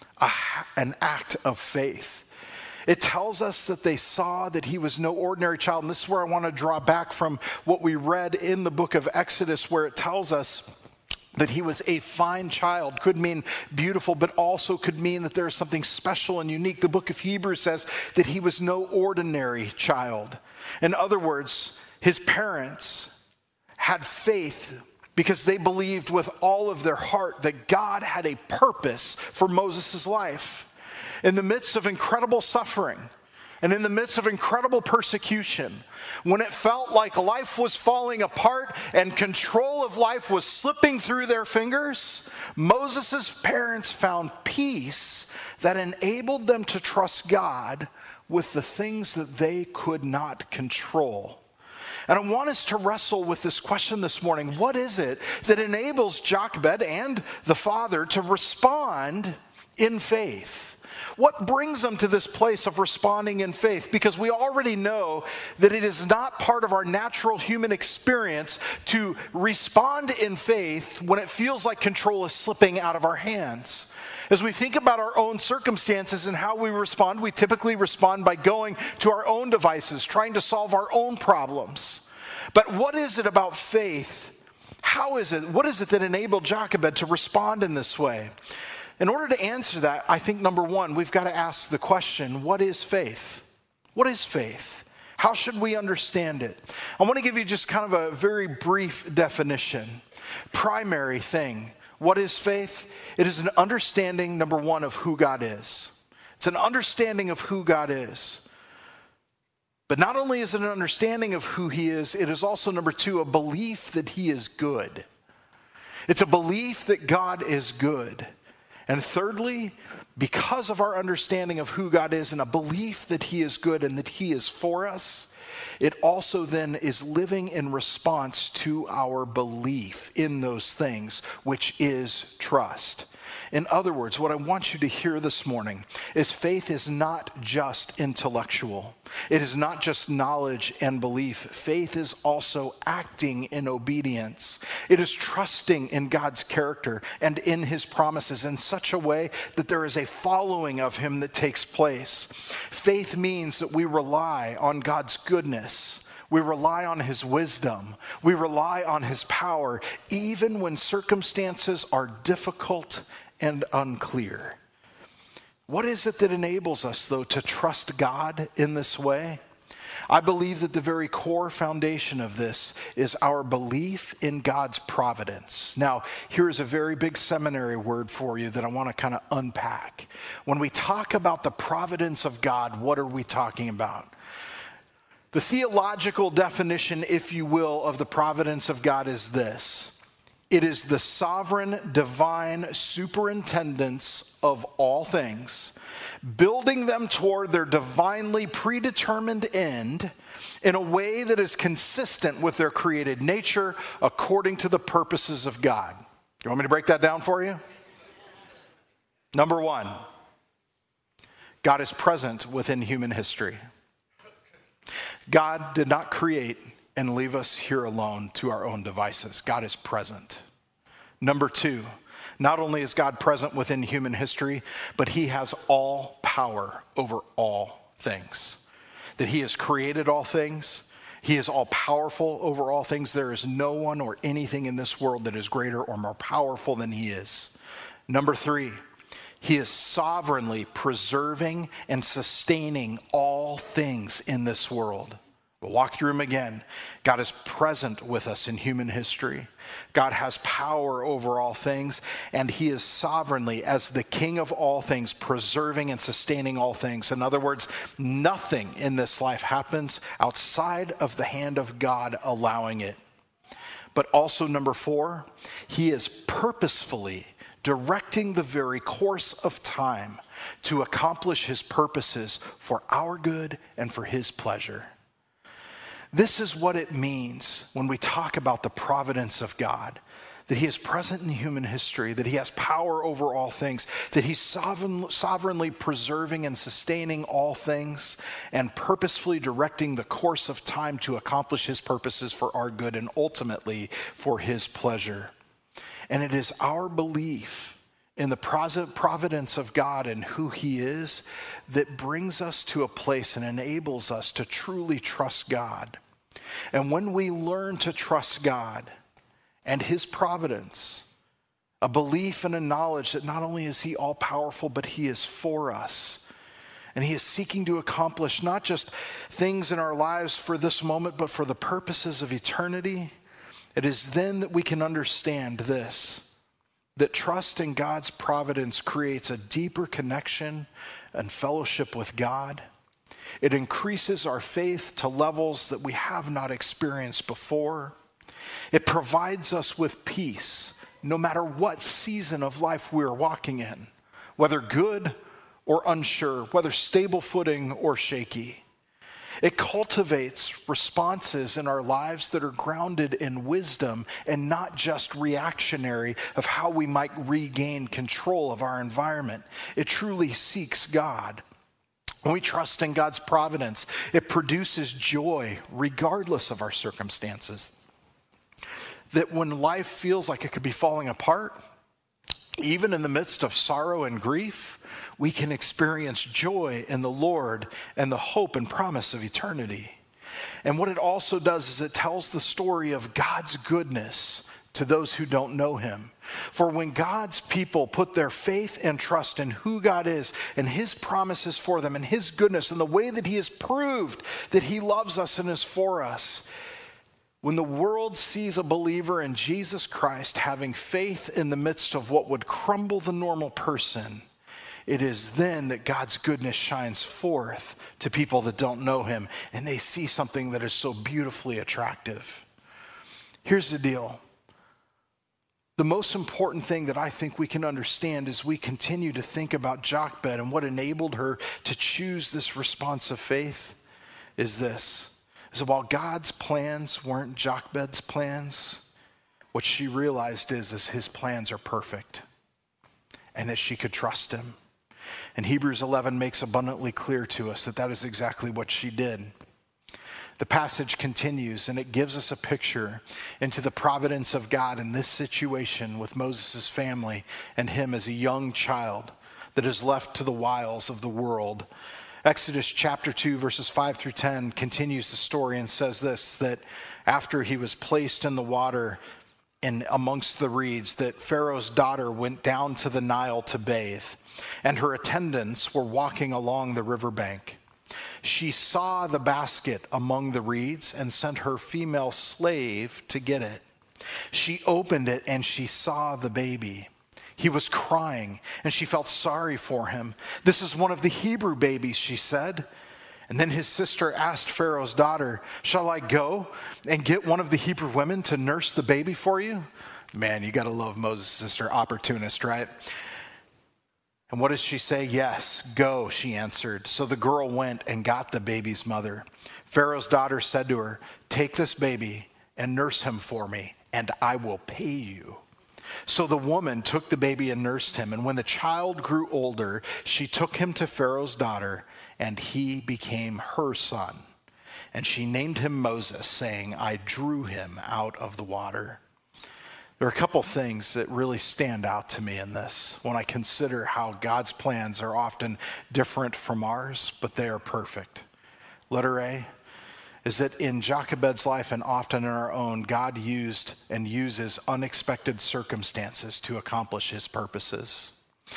an act of faith. It tells us that they saw that he was no ordinary child. And this is where I want to draw back from what we read in the book of Exodus, where it tells us that he was a fine child. Could mean beautiful, but also could mean that there is something special and unique. The book of Hebrews says that he was no ordinary child. In other words, his parents had faith because they believed with all of their heart that God had a purpose for Moses' life. In the midst of incredible suffering and in the midst of incredible persecution, when it felt like life was falling apart and control of life was slipping through their fingers, Moses' parents found peace that enabled them to trust God with the things that they could not control. And I want us to wrestle with this question this morning. What is it that enables Jochebed and the father to respond in faith? What brings them to this place of responding in faith? Because we already know that it is not part of our natural human experience to respond in faith when it feels like control is slipping out of our hands. As we think about our own circumstances and how we respond, we typically respond by going to our own devices, trying to solve our own problems. But what is it about faith? How is it? What is it that enabled Jochebed to respond in this way? In order to answer that, I think number one, we've got to ask the question, what is faith? What is faith? How should we understand it? I want to give you just kind of a very brief definition. Primary thing, what is faith? It is an understanding, number one, of who God is. It's an understanding of who God is. But not only is it an understanding of who he is, it is also, number two, a belief that he is good. It's a belief that God is good. And thirdly, because of our understanding of who God is and a belief that he is good and that he is for us, it also then is living in response to our belief in those things, which is trust. In other words, what I want you to hear this morning is faith is not just intellectual. It is not just knowledge and belief. Faith is also acting in obedience. It is trusting in God's character and in his promises in such a way that there is a following of him that takes place. Faith means that we rely on God's goodness. We rely on his wisdom. We rely on his power, even when circumstances are difficult and unclear. What is it that enables us, though, to trust God in this way? I believe that the very core foundation of this is our belief in God's providence. Now, here's a very big seminary word for you that I want to kind of unpack. When we talk about the providence of God, what are we talking about? The theological definition, if you will, of the providence of God is this. It is the sovereign, divine superintendence of all things, building them toward their divinely predetermined end in a way that is consistent with their created nature according to the purposes of God. You want me to break that down for you? Number one, God is present within human history. God did not create and leave us here alone to our own devices. God is present. Number two, not only is God present within human history, but he has all power over all things. That he has created all things. He is all powerful over all things. There is no one or anything in this world that is greater or more powerful than he is. Number three, he is sovereignly preserving and sustaining all things in this world. We'll walk through them again. God is present with us in human history. God has power over all things, and he is sovereignly, as the king of all things, preserving and sustaining all things. In other words, nothing in this life happens outside of the hand of God allowing it. But also, number four, he is purposefully directing the very course of time to accomplish his purposes for our good and for his pleasure. This is what it means when we talk about the providence of God, that he is present in human history, that he has power over all things, that he's sovereignly preserving and sustaining all things, and purposefully directing the course of time to accomplish his purposes for our good and ultimately for his pleasure. And it is our belief in the providence of God and who he is that brings us to a place and enables us to truly trust God. And when we learn to trust God and his providence, a belief and a knowledge that not only is he all powerful, but he is for us. And he is seeking to accomplish not just things in our lives for this moment, but for the purposes of eternity. It is then that we can understand this, that trust in God's providence creates a deeper connection and fellowship with God. It increases our faith to levels that we have not experienced before. It provides us with peace, no matter what season of life we're walking in, whether good or unsure, whether stable footing or shaky. It cultivates responses in our lives that are grounded in wisdom and not just reactionary of how we might regain control of our environment. It truly seeks God. When we trust in God's providence, it produces joy regardless of our circumstances. That when life feels like it could be falling apart, even in the midst of sorrow and grief, we can experience joy in the Lord and the hope and promise of eternity. And what it also does is it tells the story of God's goodness to those who don't know him. For when God's people put their faith and trust in who God is and his promises for them and his goodness and the way that he has proved that he loves us and is for us, when the world sees a believer in Jesus Christ having faith in the midst of what would crumble the normal person, it is then that God's goodness shines forth to people that don't know him, and they see something that is so beautifully attractive. Here's the deal. The most important thing that I think we can understand as we continue to think about Jochebed and what enabled her to choose this response of faith is this. So while God's plans weren't Jochebed's plans, what she realized is his plans are perfect and that she could trust him. And Hebrews 11 makes abundantly clear to us that that is exactly what she did. The passage continues and it gives us a picture into the providence of God in this situation with Moses' family and him as a young child that is left to the wiles of the world. Exodus chapter 2 verses 5 through 10 continues the story and says this, that after he was placed in the water and amongst the reeds, that Pharaoh's daughter went down to the Nile to bathe, and her attendants were walking along the riverbank. She saw the basket among the reeds and sent her female slave to get it. She opened it and she saw the baby. He was crying and she felt sorry for him. "This is one of the Hebrew babies," she said. And then his sister asked Pharaoh's daughter, "Shall I go and get one of the Hebrew women to nurse the baby for you?" Man, you got to love Moses' sister, opportunist, right? And what does she say? "Yes, go," she answered. So the girl went and got the baby's mother. Pharaoh's daughter said to her, "Take this baby and nurse him for me, and I will pay you." So the woman took the baby and nursed him. And when the child grew older, she took him to Pharaoh's daughter, and he became her son. And she named him Moses, saying, "I drew him out of the water." There are a couple things that really stand out to me in this when I consider how God's plans are often different from ours, but they are perfect. Letter A is that in Jochebed's life and often in our own, God used and uses unexpected circumstances to accomplish his purposes.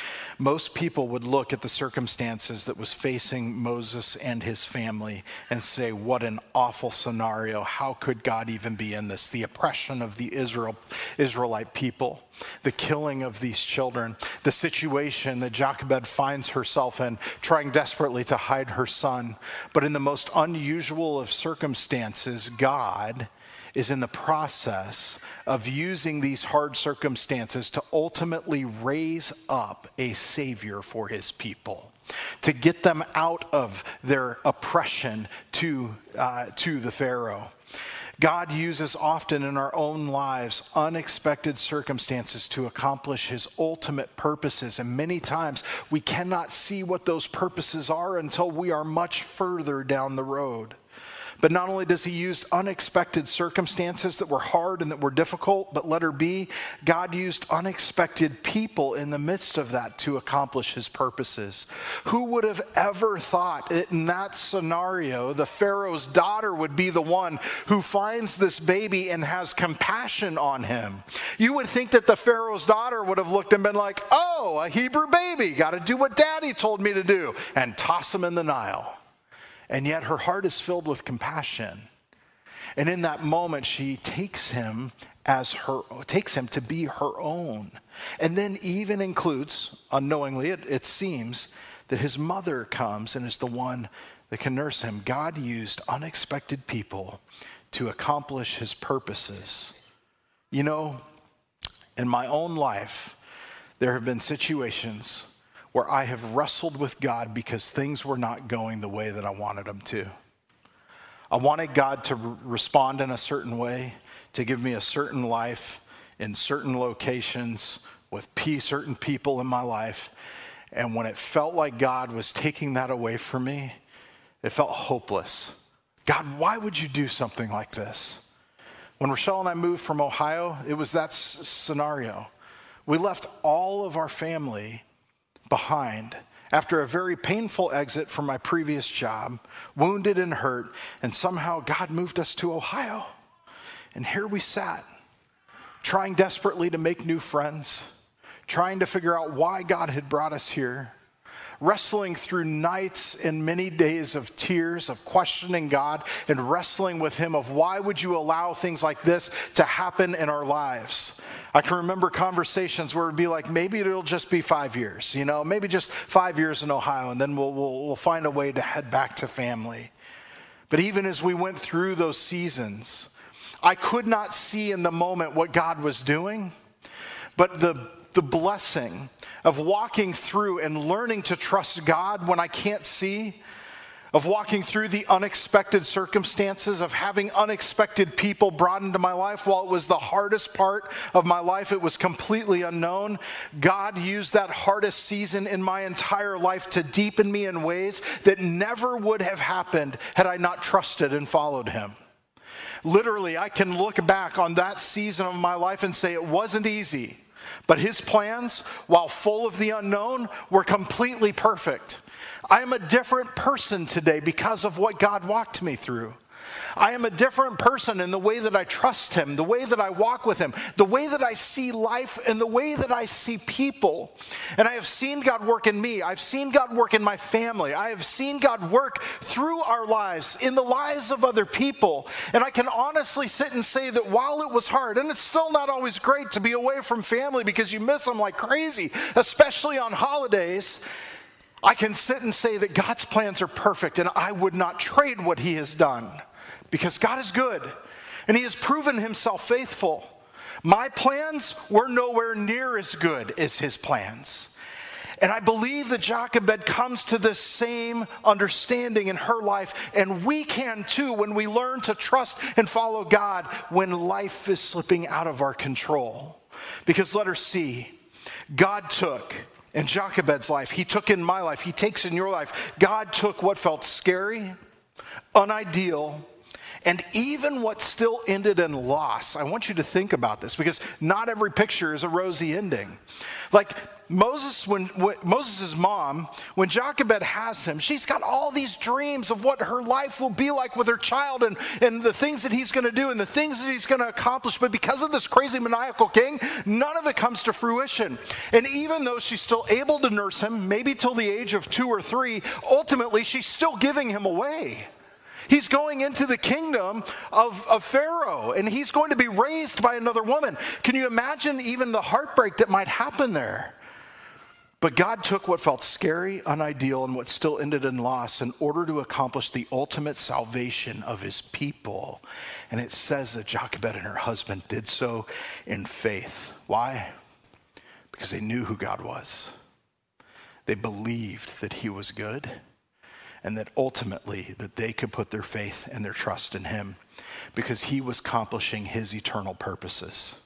Most people would look at the circumstances that was facing Moses and his family and say, what an awful scenario. How could God even be in this? The oppression of the Israelite people, the killing of these children, the situation that Jochebed finds herself in, trying desperately to hide her son. But in the most unusual of circumstances, God is in the process of using these hard circumstances to ultimately raise up a savior for his people, to get them out of their oppression to the Pharaoh. God uses often in our own lives unexpected circumstances to accomplish his ultimate purposes. And many times we cannot see what those purposes are until we are much further down the road. But not only does he use unexpected circumstances that were hard and that were difficult, but letter B, God used unexpected people in the midst of that to accomplish his purposes. Who would have ever thought that in that scenario, the Pharaoh's daughter would be the one who finds this baby and has compassion on him? You would think that the Pharaoh's daughter would have looked and been like, "Oh, a Hebrew baby, got to do what daddy told me to do," and toss him in the Nile. And yet her heart is filled with compassion. And in that moment, she takes him to be her own. And then even includes, unknowingly, it seems, that his mother comes and is the one that can nurse him. God used unexpected people to accomplish his purposes. You know, in my own life, there have been situations where I have wrestled with God because things were not going the way that I wanted them to. I wanted God to respond in a certain way, to give me a certain life in certain locations with certain people in my life. And when it felt like God was taking that away from me, it felt hopeless. God, why would you do something like this? When Rochelle and I moved from Ohio, it was that scenario. We left all of our family behind after a very painful exit from my previous job, wounded and hurt, and somehow God moved us to Ohio. And here we sat, trying desperately to make new friends, trying to figure out why God had brought us here, wrestling through nights and many days of tears, of questioning God and wrestling with him of why would you allow things like this to happen in our lives. I can remember conversations where it'd be like, maybe it'll just be 5 years, maybe just 5 years in Ohio, and then we'll find a way to head back to family. But even as we went through those seasons, I could not see in the moment what God was doing, but the blessing of walking through and learning to trust God when I can't see, of walking through the unexpected circumstances, of having unexpected people brought into my life. While it was the hardest part of my life, it was completely unknown. God used that hardest season in my entire life to deepen me in ways that never would have happened had I not trusted and followed him. Literally, I can look back on that season of my life and say it wasn't easy, but his plans, while full of the unknown, were completely perfect. I am a different person today because of what God walked me through. I am a different person in the way that I trust him, the way that I walk with him, the way that I see life, and the way that I see people. And I have seen God work in me. I've seen God work in my family. I have seen God work through our lives, in the lives of other people. And I can honestly sit and say that while it was hard, and it's still not always great to be away from family because you miss them like crazy, especially on holidays, I can sit and say that God's plans are perfect, and I would not trade what he has done. Because God is good, and he has proven himself faithful. My plans were nowhere near as good as his plans. And I believe that Jochebed comes to this same understanding in her life, and we can too when we learn to trust and follow God when life is slipping out of our control. Because let her see, God took in Jochebed's life, he took in my life, he takes in your life. God took what felt scary, unideal, and even what still ended in loss. I want you to think about this because not every picture is a rosy ending. Like Moses, when Moses' mom, when Jochebed has him, she's got all these dreams of what her life will be like with her child and the things that he's going to do and the things that he's going to accomplish. But because of this crazy maniacal king, none of it comes to fruition. And even though she's still able to nurse him, maybe till the age of 2 or 3, ultimately she's still giving him away. He's going into the kingdom of Pharaoh, and he's going to be raised by another woman. Can you imagine even the heartbreak that might happen there? But God took what felt scary, unideal, and what still ended in loss in order to accomplish the ultimate salvation of his people. And it says that Jochebed and her husband did so in faith. Why? Because they knew who God was. They believed that he was good. And that ultimately that they could put their faith and their trust in him because he was accomplishing his eternal purposes.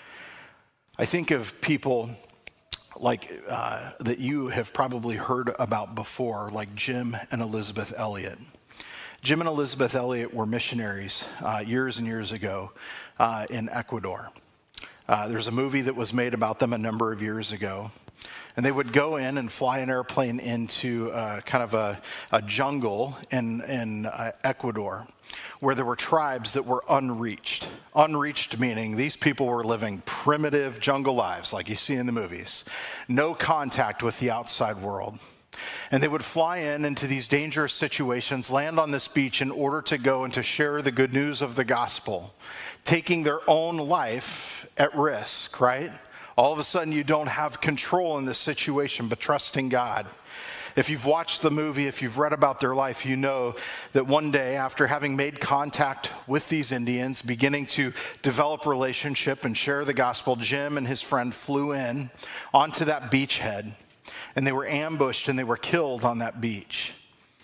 I think of people like that you have probably heard about before, like Jim and Elizabeth Elliot. Jim and Elizabeth Elliot were missionaries years and years ago in Ecuador. There's a movie that was made about them a number of years ago. And they would go in and fly an airplane into kind of a jungle in Ecuador where there were tribes that were unreached. Unreached meaning these people were living primitive jungle lives like you see in the movies. No contact with the outside world. And they would fly into these dangerous situations, land on this beach in order to go and to share the good news of the gospel, taking their own life at risk, right? All of a sudden, you don't have control in this situation, but trusting God. If you've watched the movie, if you've read about their life, you know that one day after having made contact with these Indians, beginning to develop relationship and share the gospel, Jim and his friend flew in onto that beachhead, and they were ambushed and they were killed on that beach.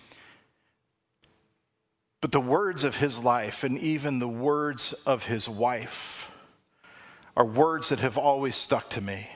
But the words of his life and even the words of his wife are words that have always stuck to me.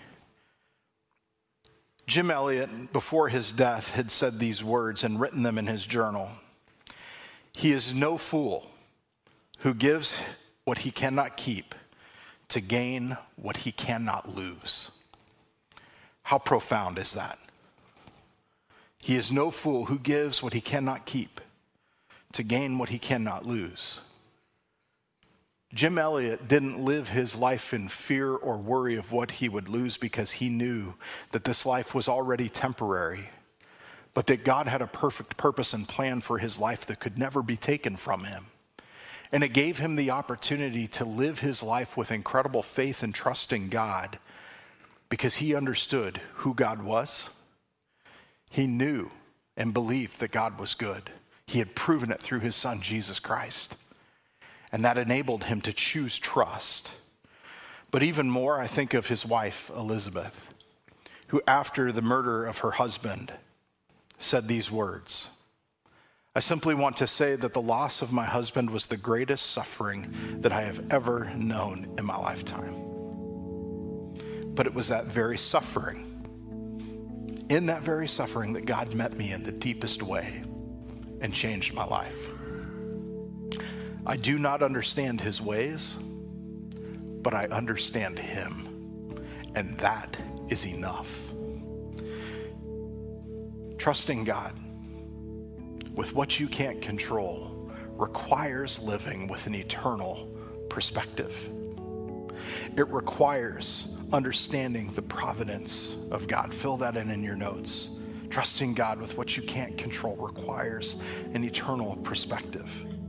Jim Elliot, before his death, had said these words and written them in his journal. He is no fool who gives what he cannot keep to gain what he cannot lose. How profound is that? He is no fool who gives what he cannot keep to gain what he cannot lose. Jim Elliot didn't live his life in fear or worry of what he would lose because he knew that this life was already temporary, but that God had a perfect purpose and plan for his life that could never be taken from him. And it gave him the opportunity to live his life with incredible faith and trust in God because he understood who God was. He knew and believed that God was good. He had proven it through his son, Jesus Christ. And that enabled him to choose trust. But even more, I think of his wife, Elizabeth, who after the murder of her husband said these words. I simply want to say that the loss of my husband was the greatest suffering that I have ever known in my lifetime. But it was that very suffering, in that very suffering, that God met me in the deepest way and changed my life. I do not understand his ways, but I understand him, and that is enough. Trusting God with what you can't control requires living with an eternal perspective. It requires understanding the providence of God. Fill that in your notes. Trusting God with what you can't control requires an eternal perspective.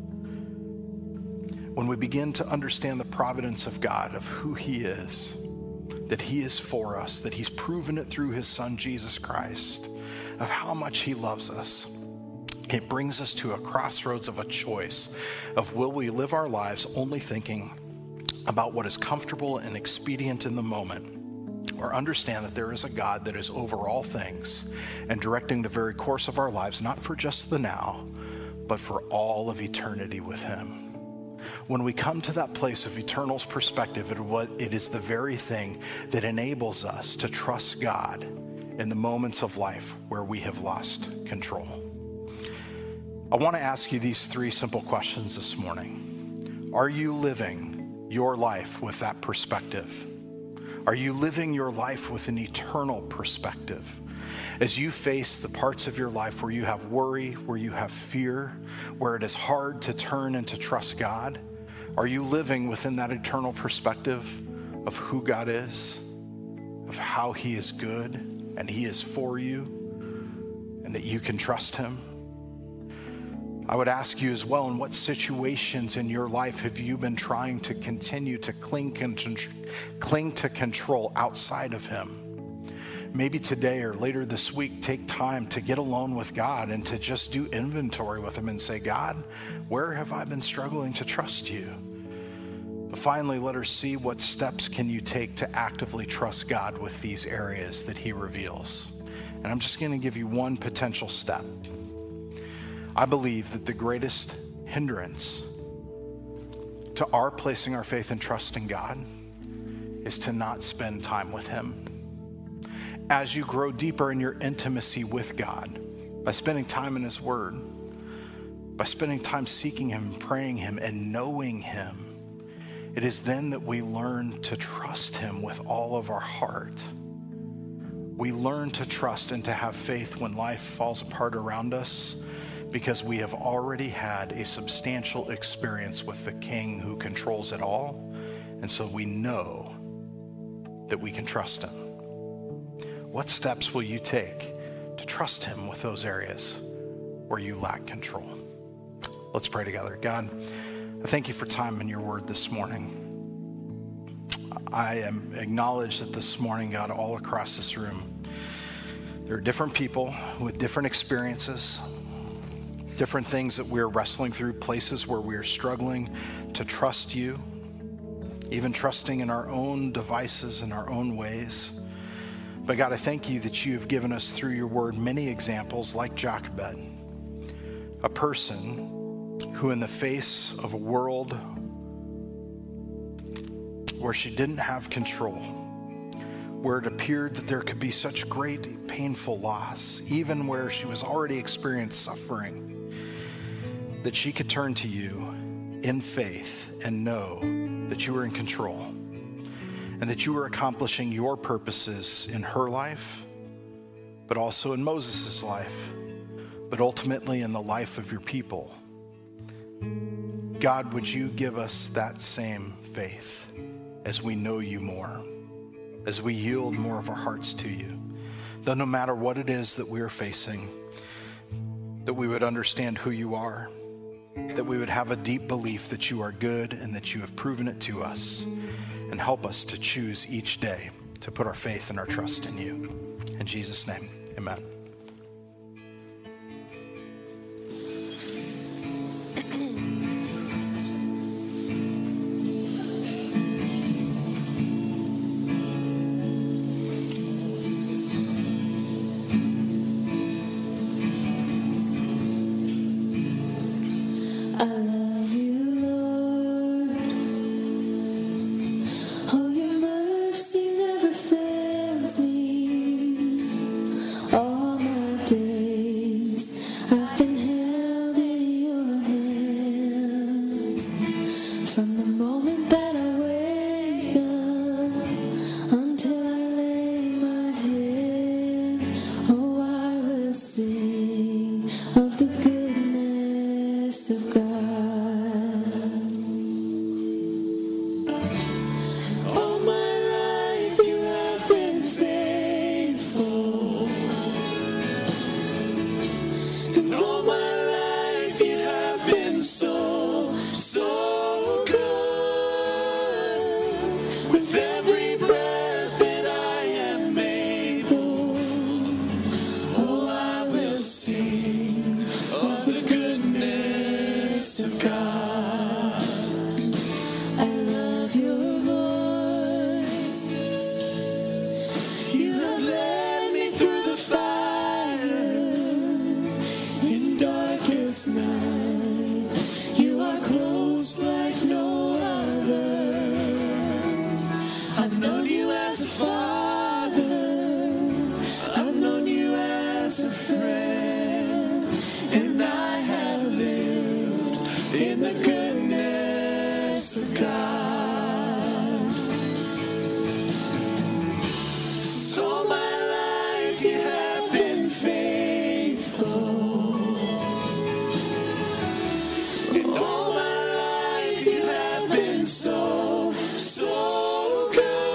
When we begin to understand the providence of God, of who he is, that he is for us, that he's proven it through his son, Jesus Christ, of how much he loves us, it brings us to a crossroads of a choice of will we live our lives only thinking about what is comfortable and expedient in the moment, or understand that there is a God that is over all things and directing the very course of our lives, not for just the now, but for all of eternity with him. When we come to that place of eternal perspective, it is the very thing that enables us to trust God in the moments of life where we have lost control. I want to ask you these three simple questions this morning. Are you living your life with that perspective? Are you living your life with an eternal perspective? As you face the parts of your life where you have worry, where you have fear, where it is hard to turn and to trust God, are you living within that eternal perspective of who God is, of how he is good and he is for you, and that you can trust him? I would ask you as well, in what situations in your life have you been trying to continue to cling to control outside of him? Maybe today or later this week, take time to get alone with God and to just do inventory with him and say, God, where have I been struggling to trust you? But finally, let her see what steps can you take to actively trust God with these areas that he reveals. And I'm just going to give you one potential step. I believe that the greatest hindrance to our placing our faith and trust in God is to not spend time with him. As you grow deeper in your intimacy with God, by spending time in his word, by spending time seeking him, praying him, and knowing him, it is then that we learn to trust him with all of our heart. We learn to trust and to have faith when life falls apart around us, because we have already had a substantial experience with the King who controls it all, and so we know that we can trust him. What steps will you take to trust him with those areas where you lack control? Let's pray together. God, I thank you for time in your word this morning. I am acknowledged that this morning, God, all across this room, there are different people with different experiences, different things that we're wrestling through, places where we're struggling to trust you, even trusting in our own devices and our own ways. But God, I thank you that you have given us through your word many examples like Jochebed, a person who in the face of a world where she didn't have control, where it appeared that there could be such great painful loss, even where she was already experiencing suffering, that she could turn to you in faith and know that you were in control, and that you were accomplishing your purposes in her life, but also in Moses' life, but ultimately in the life of your people. God, would you give us that same faith as we know you more, as we yield more of our hearts to you, that no matter what it is that we are facing, that we would understand who you are, that we would have a deep belief that you are good and that you have proven it to us, and help us to choose each day to put our faith and our trust in you. In Jesus' name, amen. I love you, Lord. Oh, your mercy never fails me. All the goodness of God. So my life you have been faithful. And all my life you have been so, so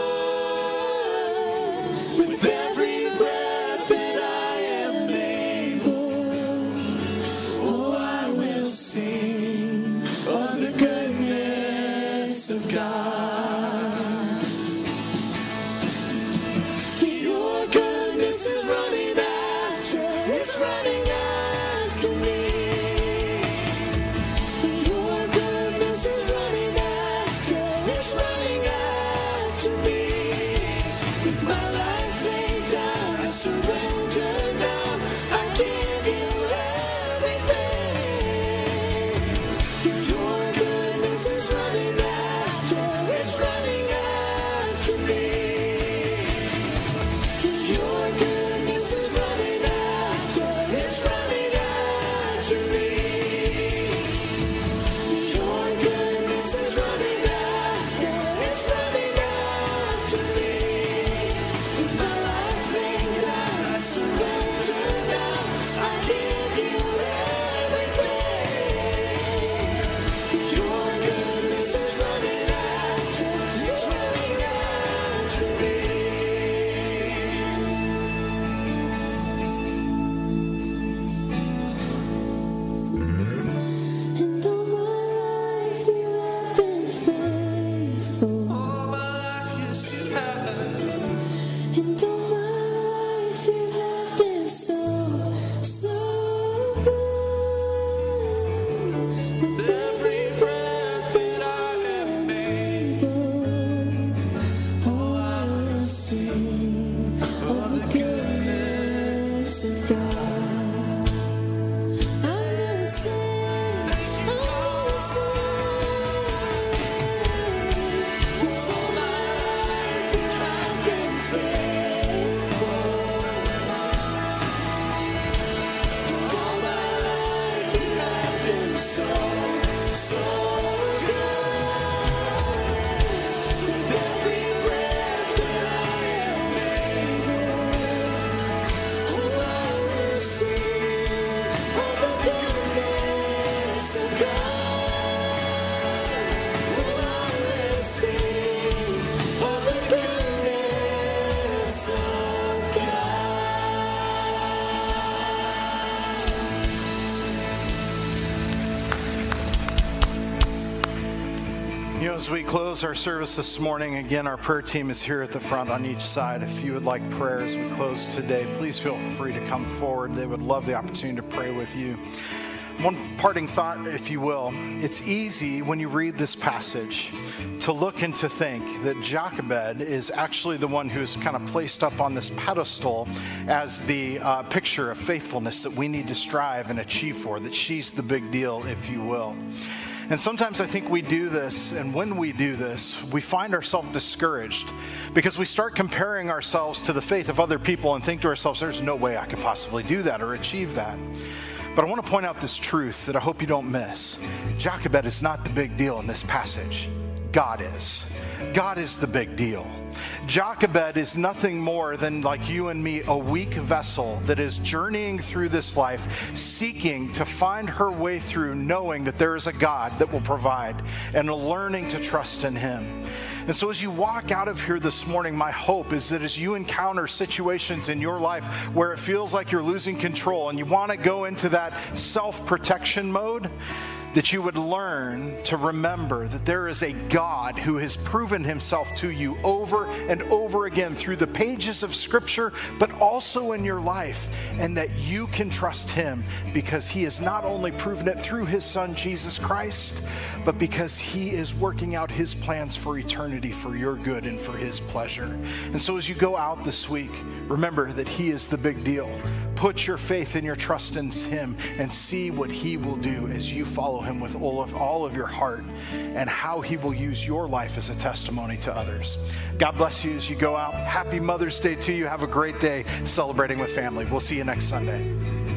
good. With every breath that I am able, oh, I will sing of the goodness of God. Your goodness is running after, it's running after me. Your goodness is running after, it's running after me. With my life laid down, I surrender now. I give you everything. Your goodness is running after, it's running after me. Your goodness is running after, it's running after me. Your goodness is running after, it's running after me. With my life laid down, I surrender now. I give you everything. Your goodness is running after, it's running after me. And all my life you have been faithful. All my life, yes, you have. And all my life you have been so, so good. With every breath that I am able, oh, I will sing of the goodness of God. I'm gonna sing, I'm gonna sing. 'Cause all my life you have been faithful. And all my life you have been so, so good. With every breath that I am able, oh, I will sing of the goodness of God. Oh, I will sing of the goodness of You know, as we close our service this morning, again, our prayer team is here at the front on each side. If you would like prayer as we close today, please feel free to come forward. They would love the opportunity to pray with you. One parting thought, if you will. It's easy when you read this passage to look and to think that Jochebed is actually the one who is kind of placed up on this pedestal as the picture of faithfulness that we need to strive and achieve for, that she's the big deal, if you will. And sometimes I think we do this, and when we do this, we find ourselves discouraged because we start comparing ourselves to the faith of other people and think to ourselves, there's no way I could possibly do that or achieve that. But I want to point out this truth that I hope you don't miss. Jochebed is not the big deal in this passage. God is. God is the big deal. Jochebed is nothing more than, like you and me, a weak vessel that is journeying through this life, seeking to find her way through, knowing that there is a God that will provide, and learning to trust in Him. And so as you walk out of here this morning, my hope is that as you encounter situations in your life where it feels like you're losing control and you want to go into that self-protection mode, that you would learn to remember that there is a God who has proven Himself to you over and over again through the pages of Scripture, but also in your life, and that you can trust Him because He has not only proven it through His Son, Jesus Christ, but because He is working out His plans for eternity for your good and for His pleasure. And so as you go out this week, remember that He is the big deal. Put your faith and your trust in Him and see what He will do as you follow Him with all of your heart, and how He will use your life as a testimony to others. God bless you as you go out. Happy Mother's Day to you. Have a great day celebrating with family. We'll see you next Sunday.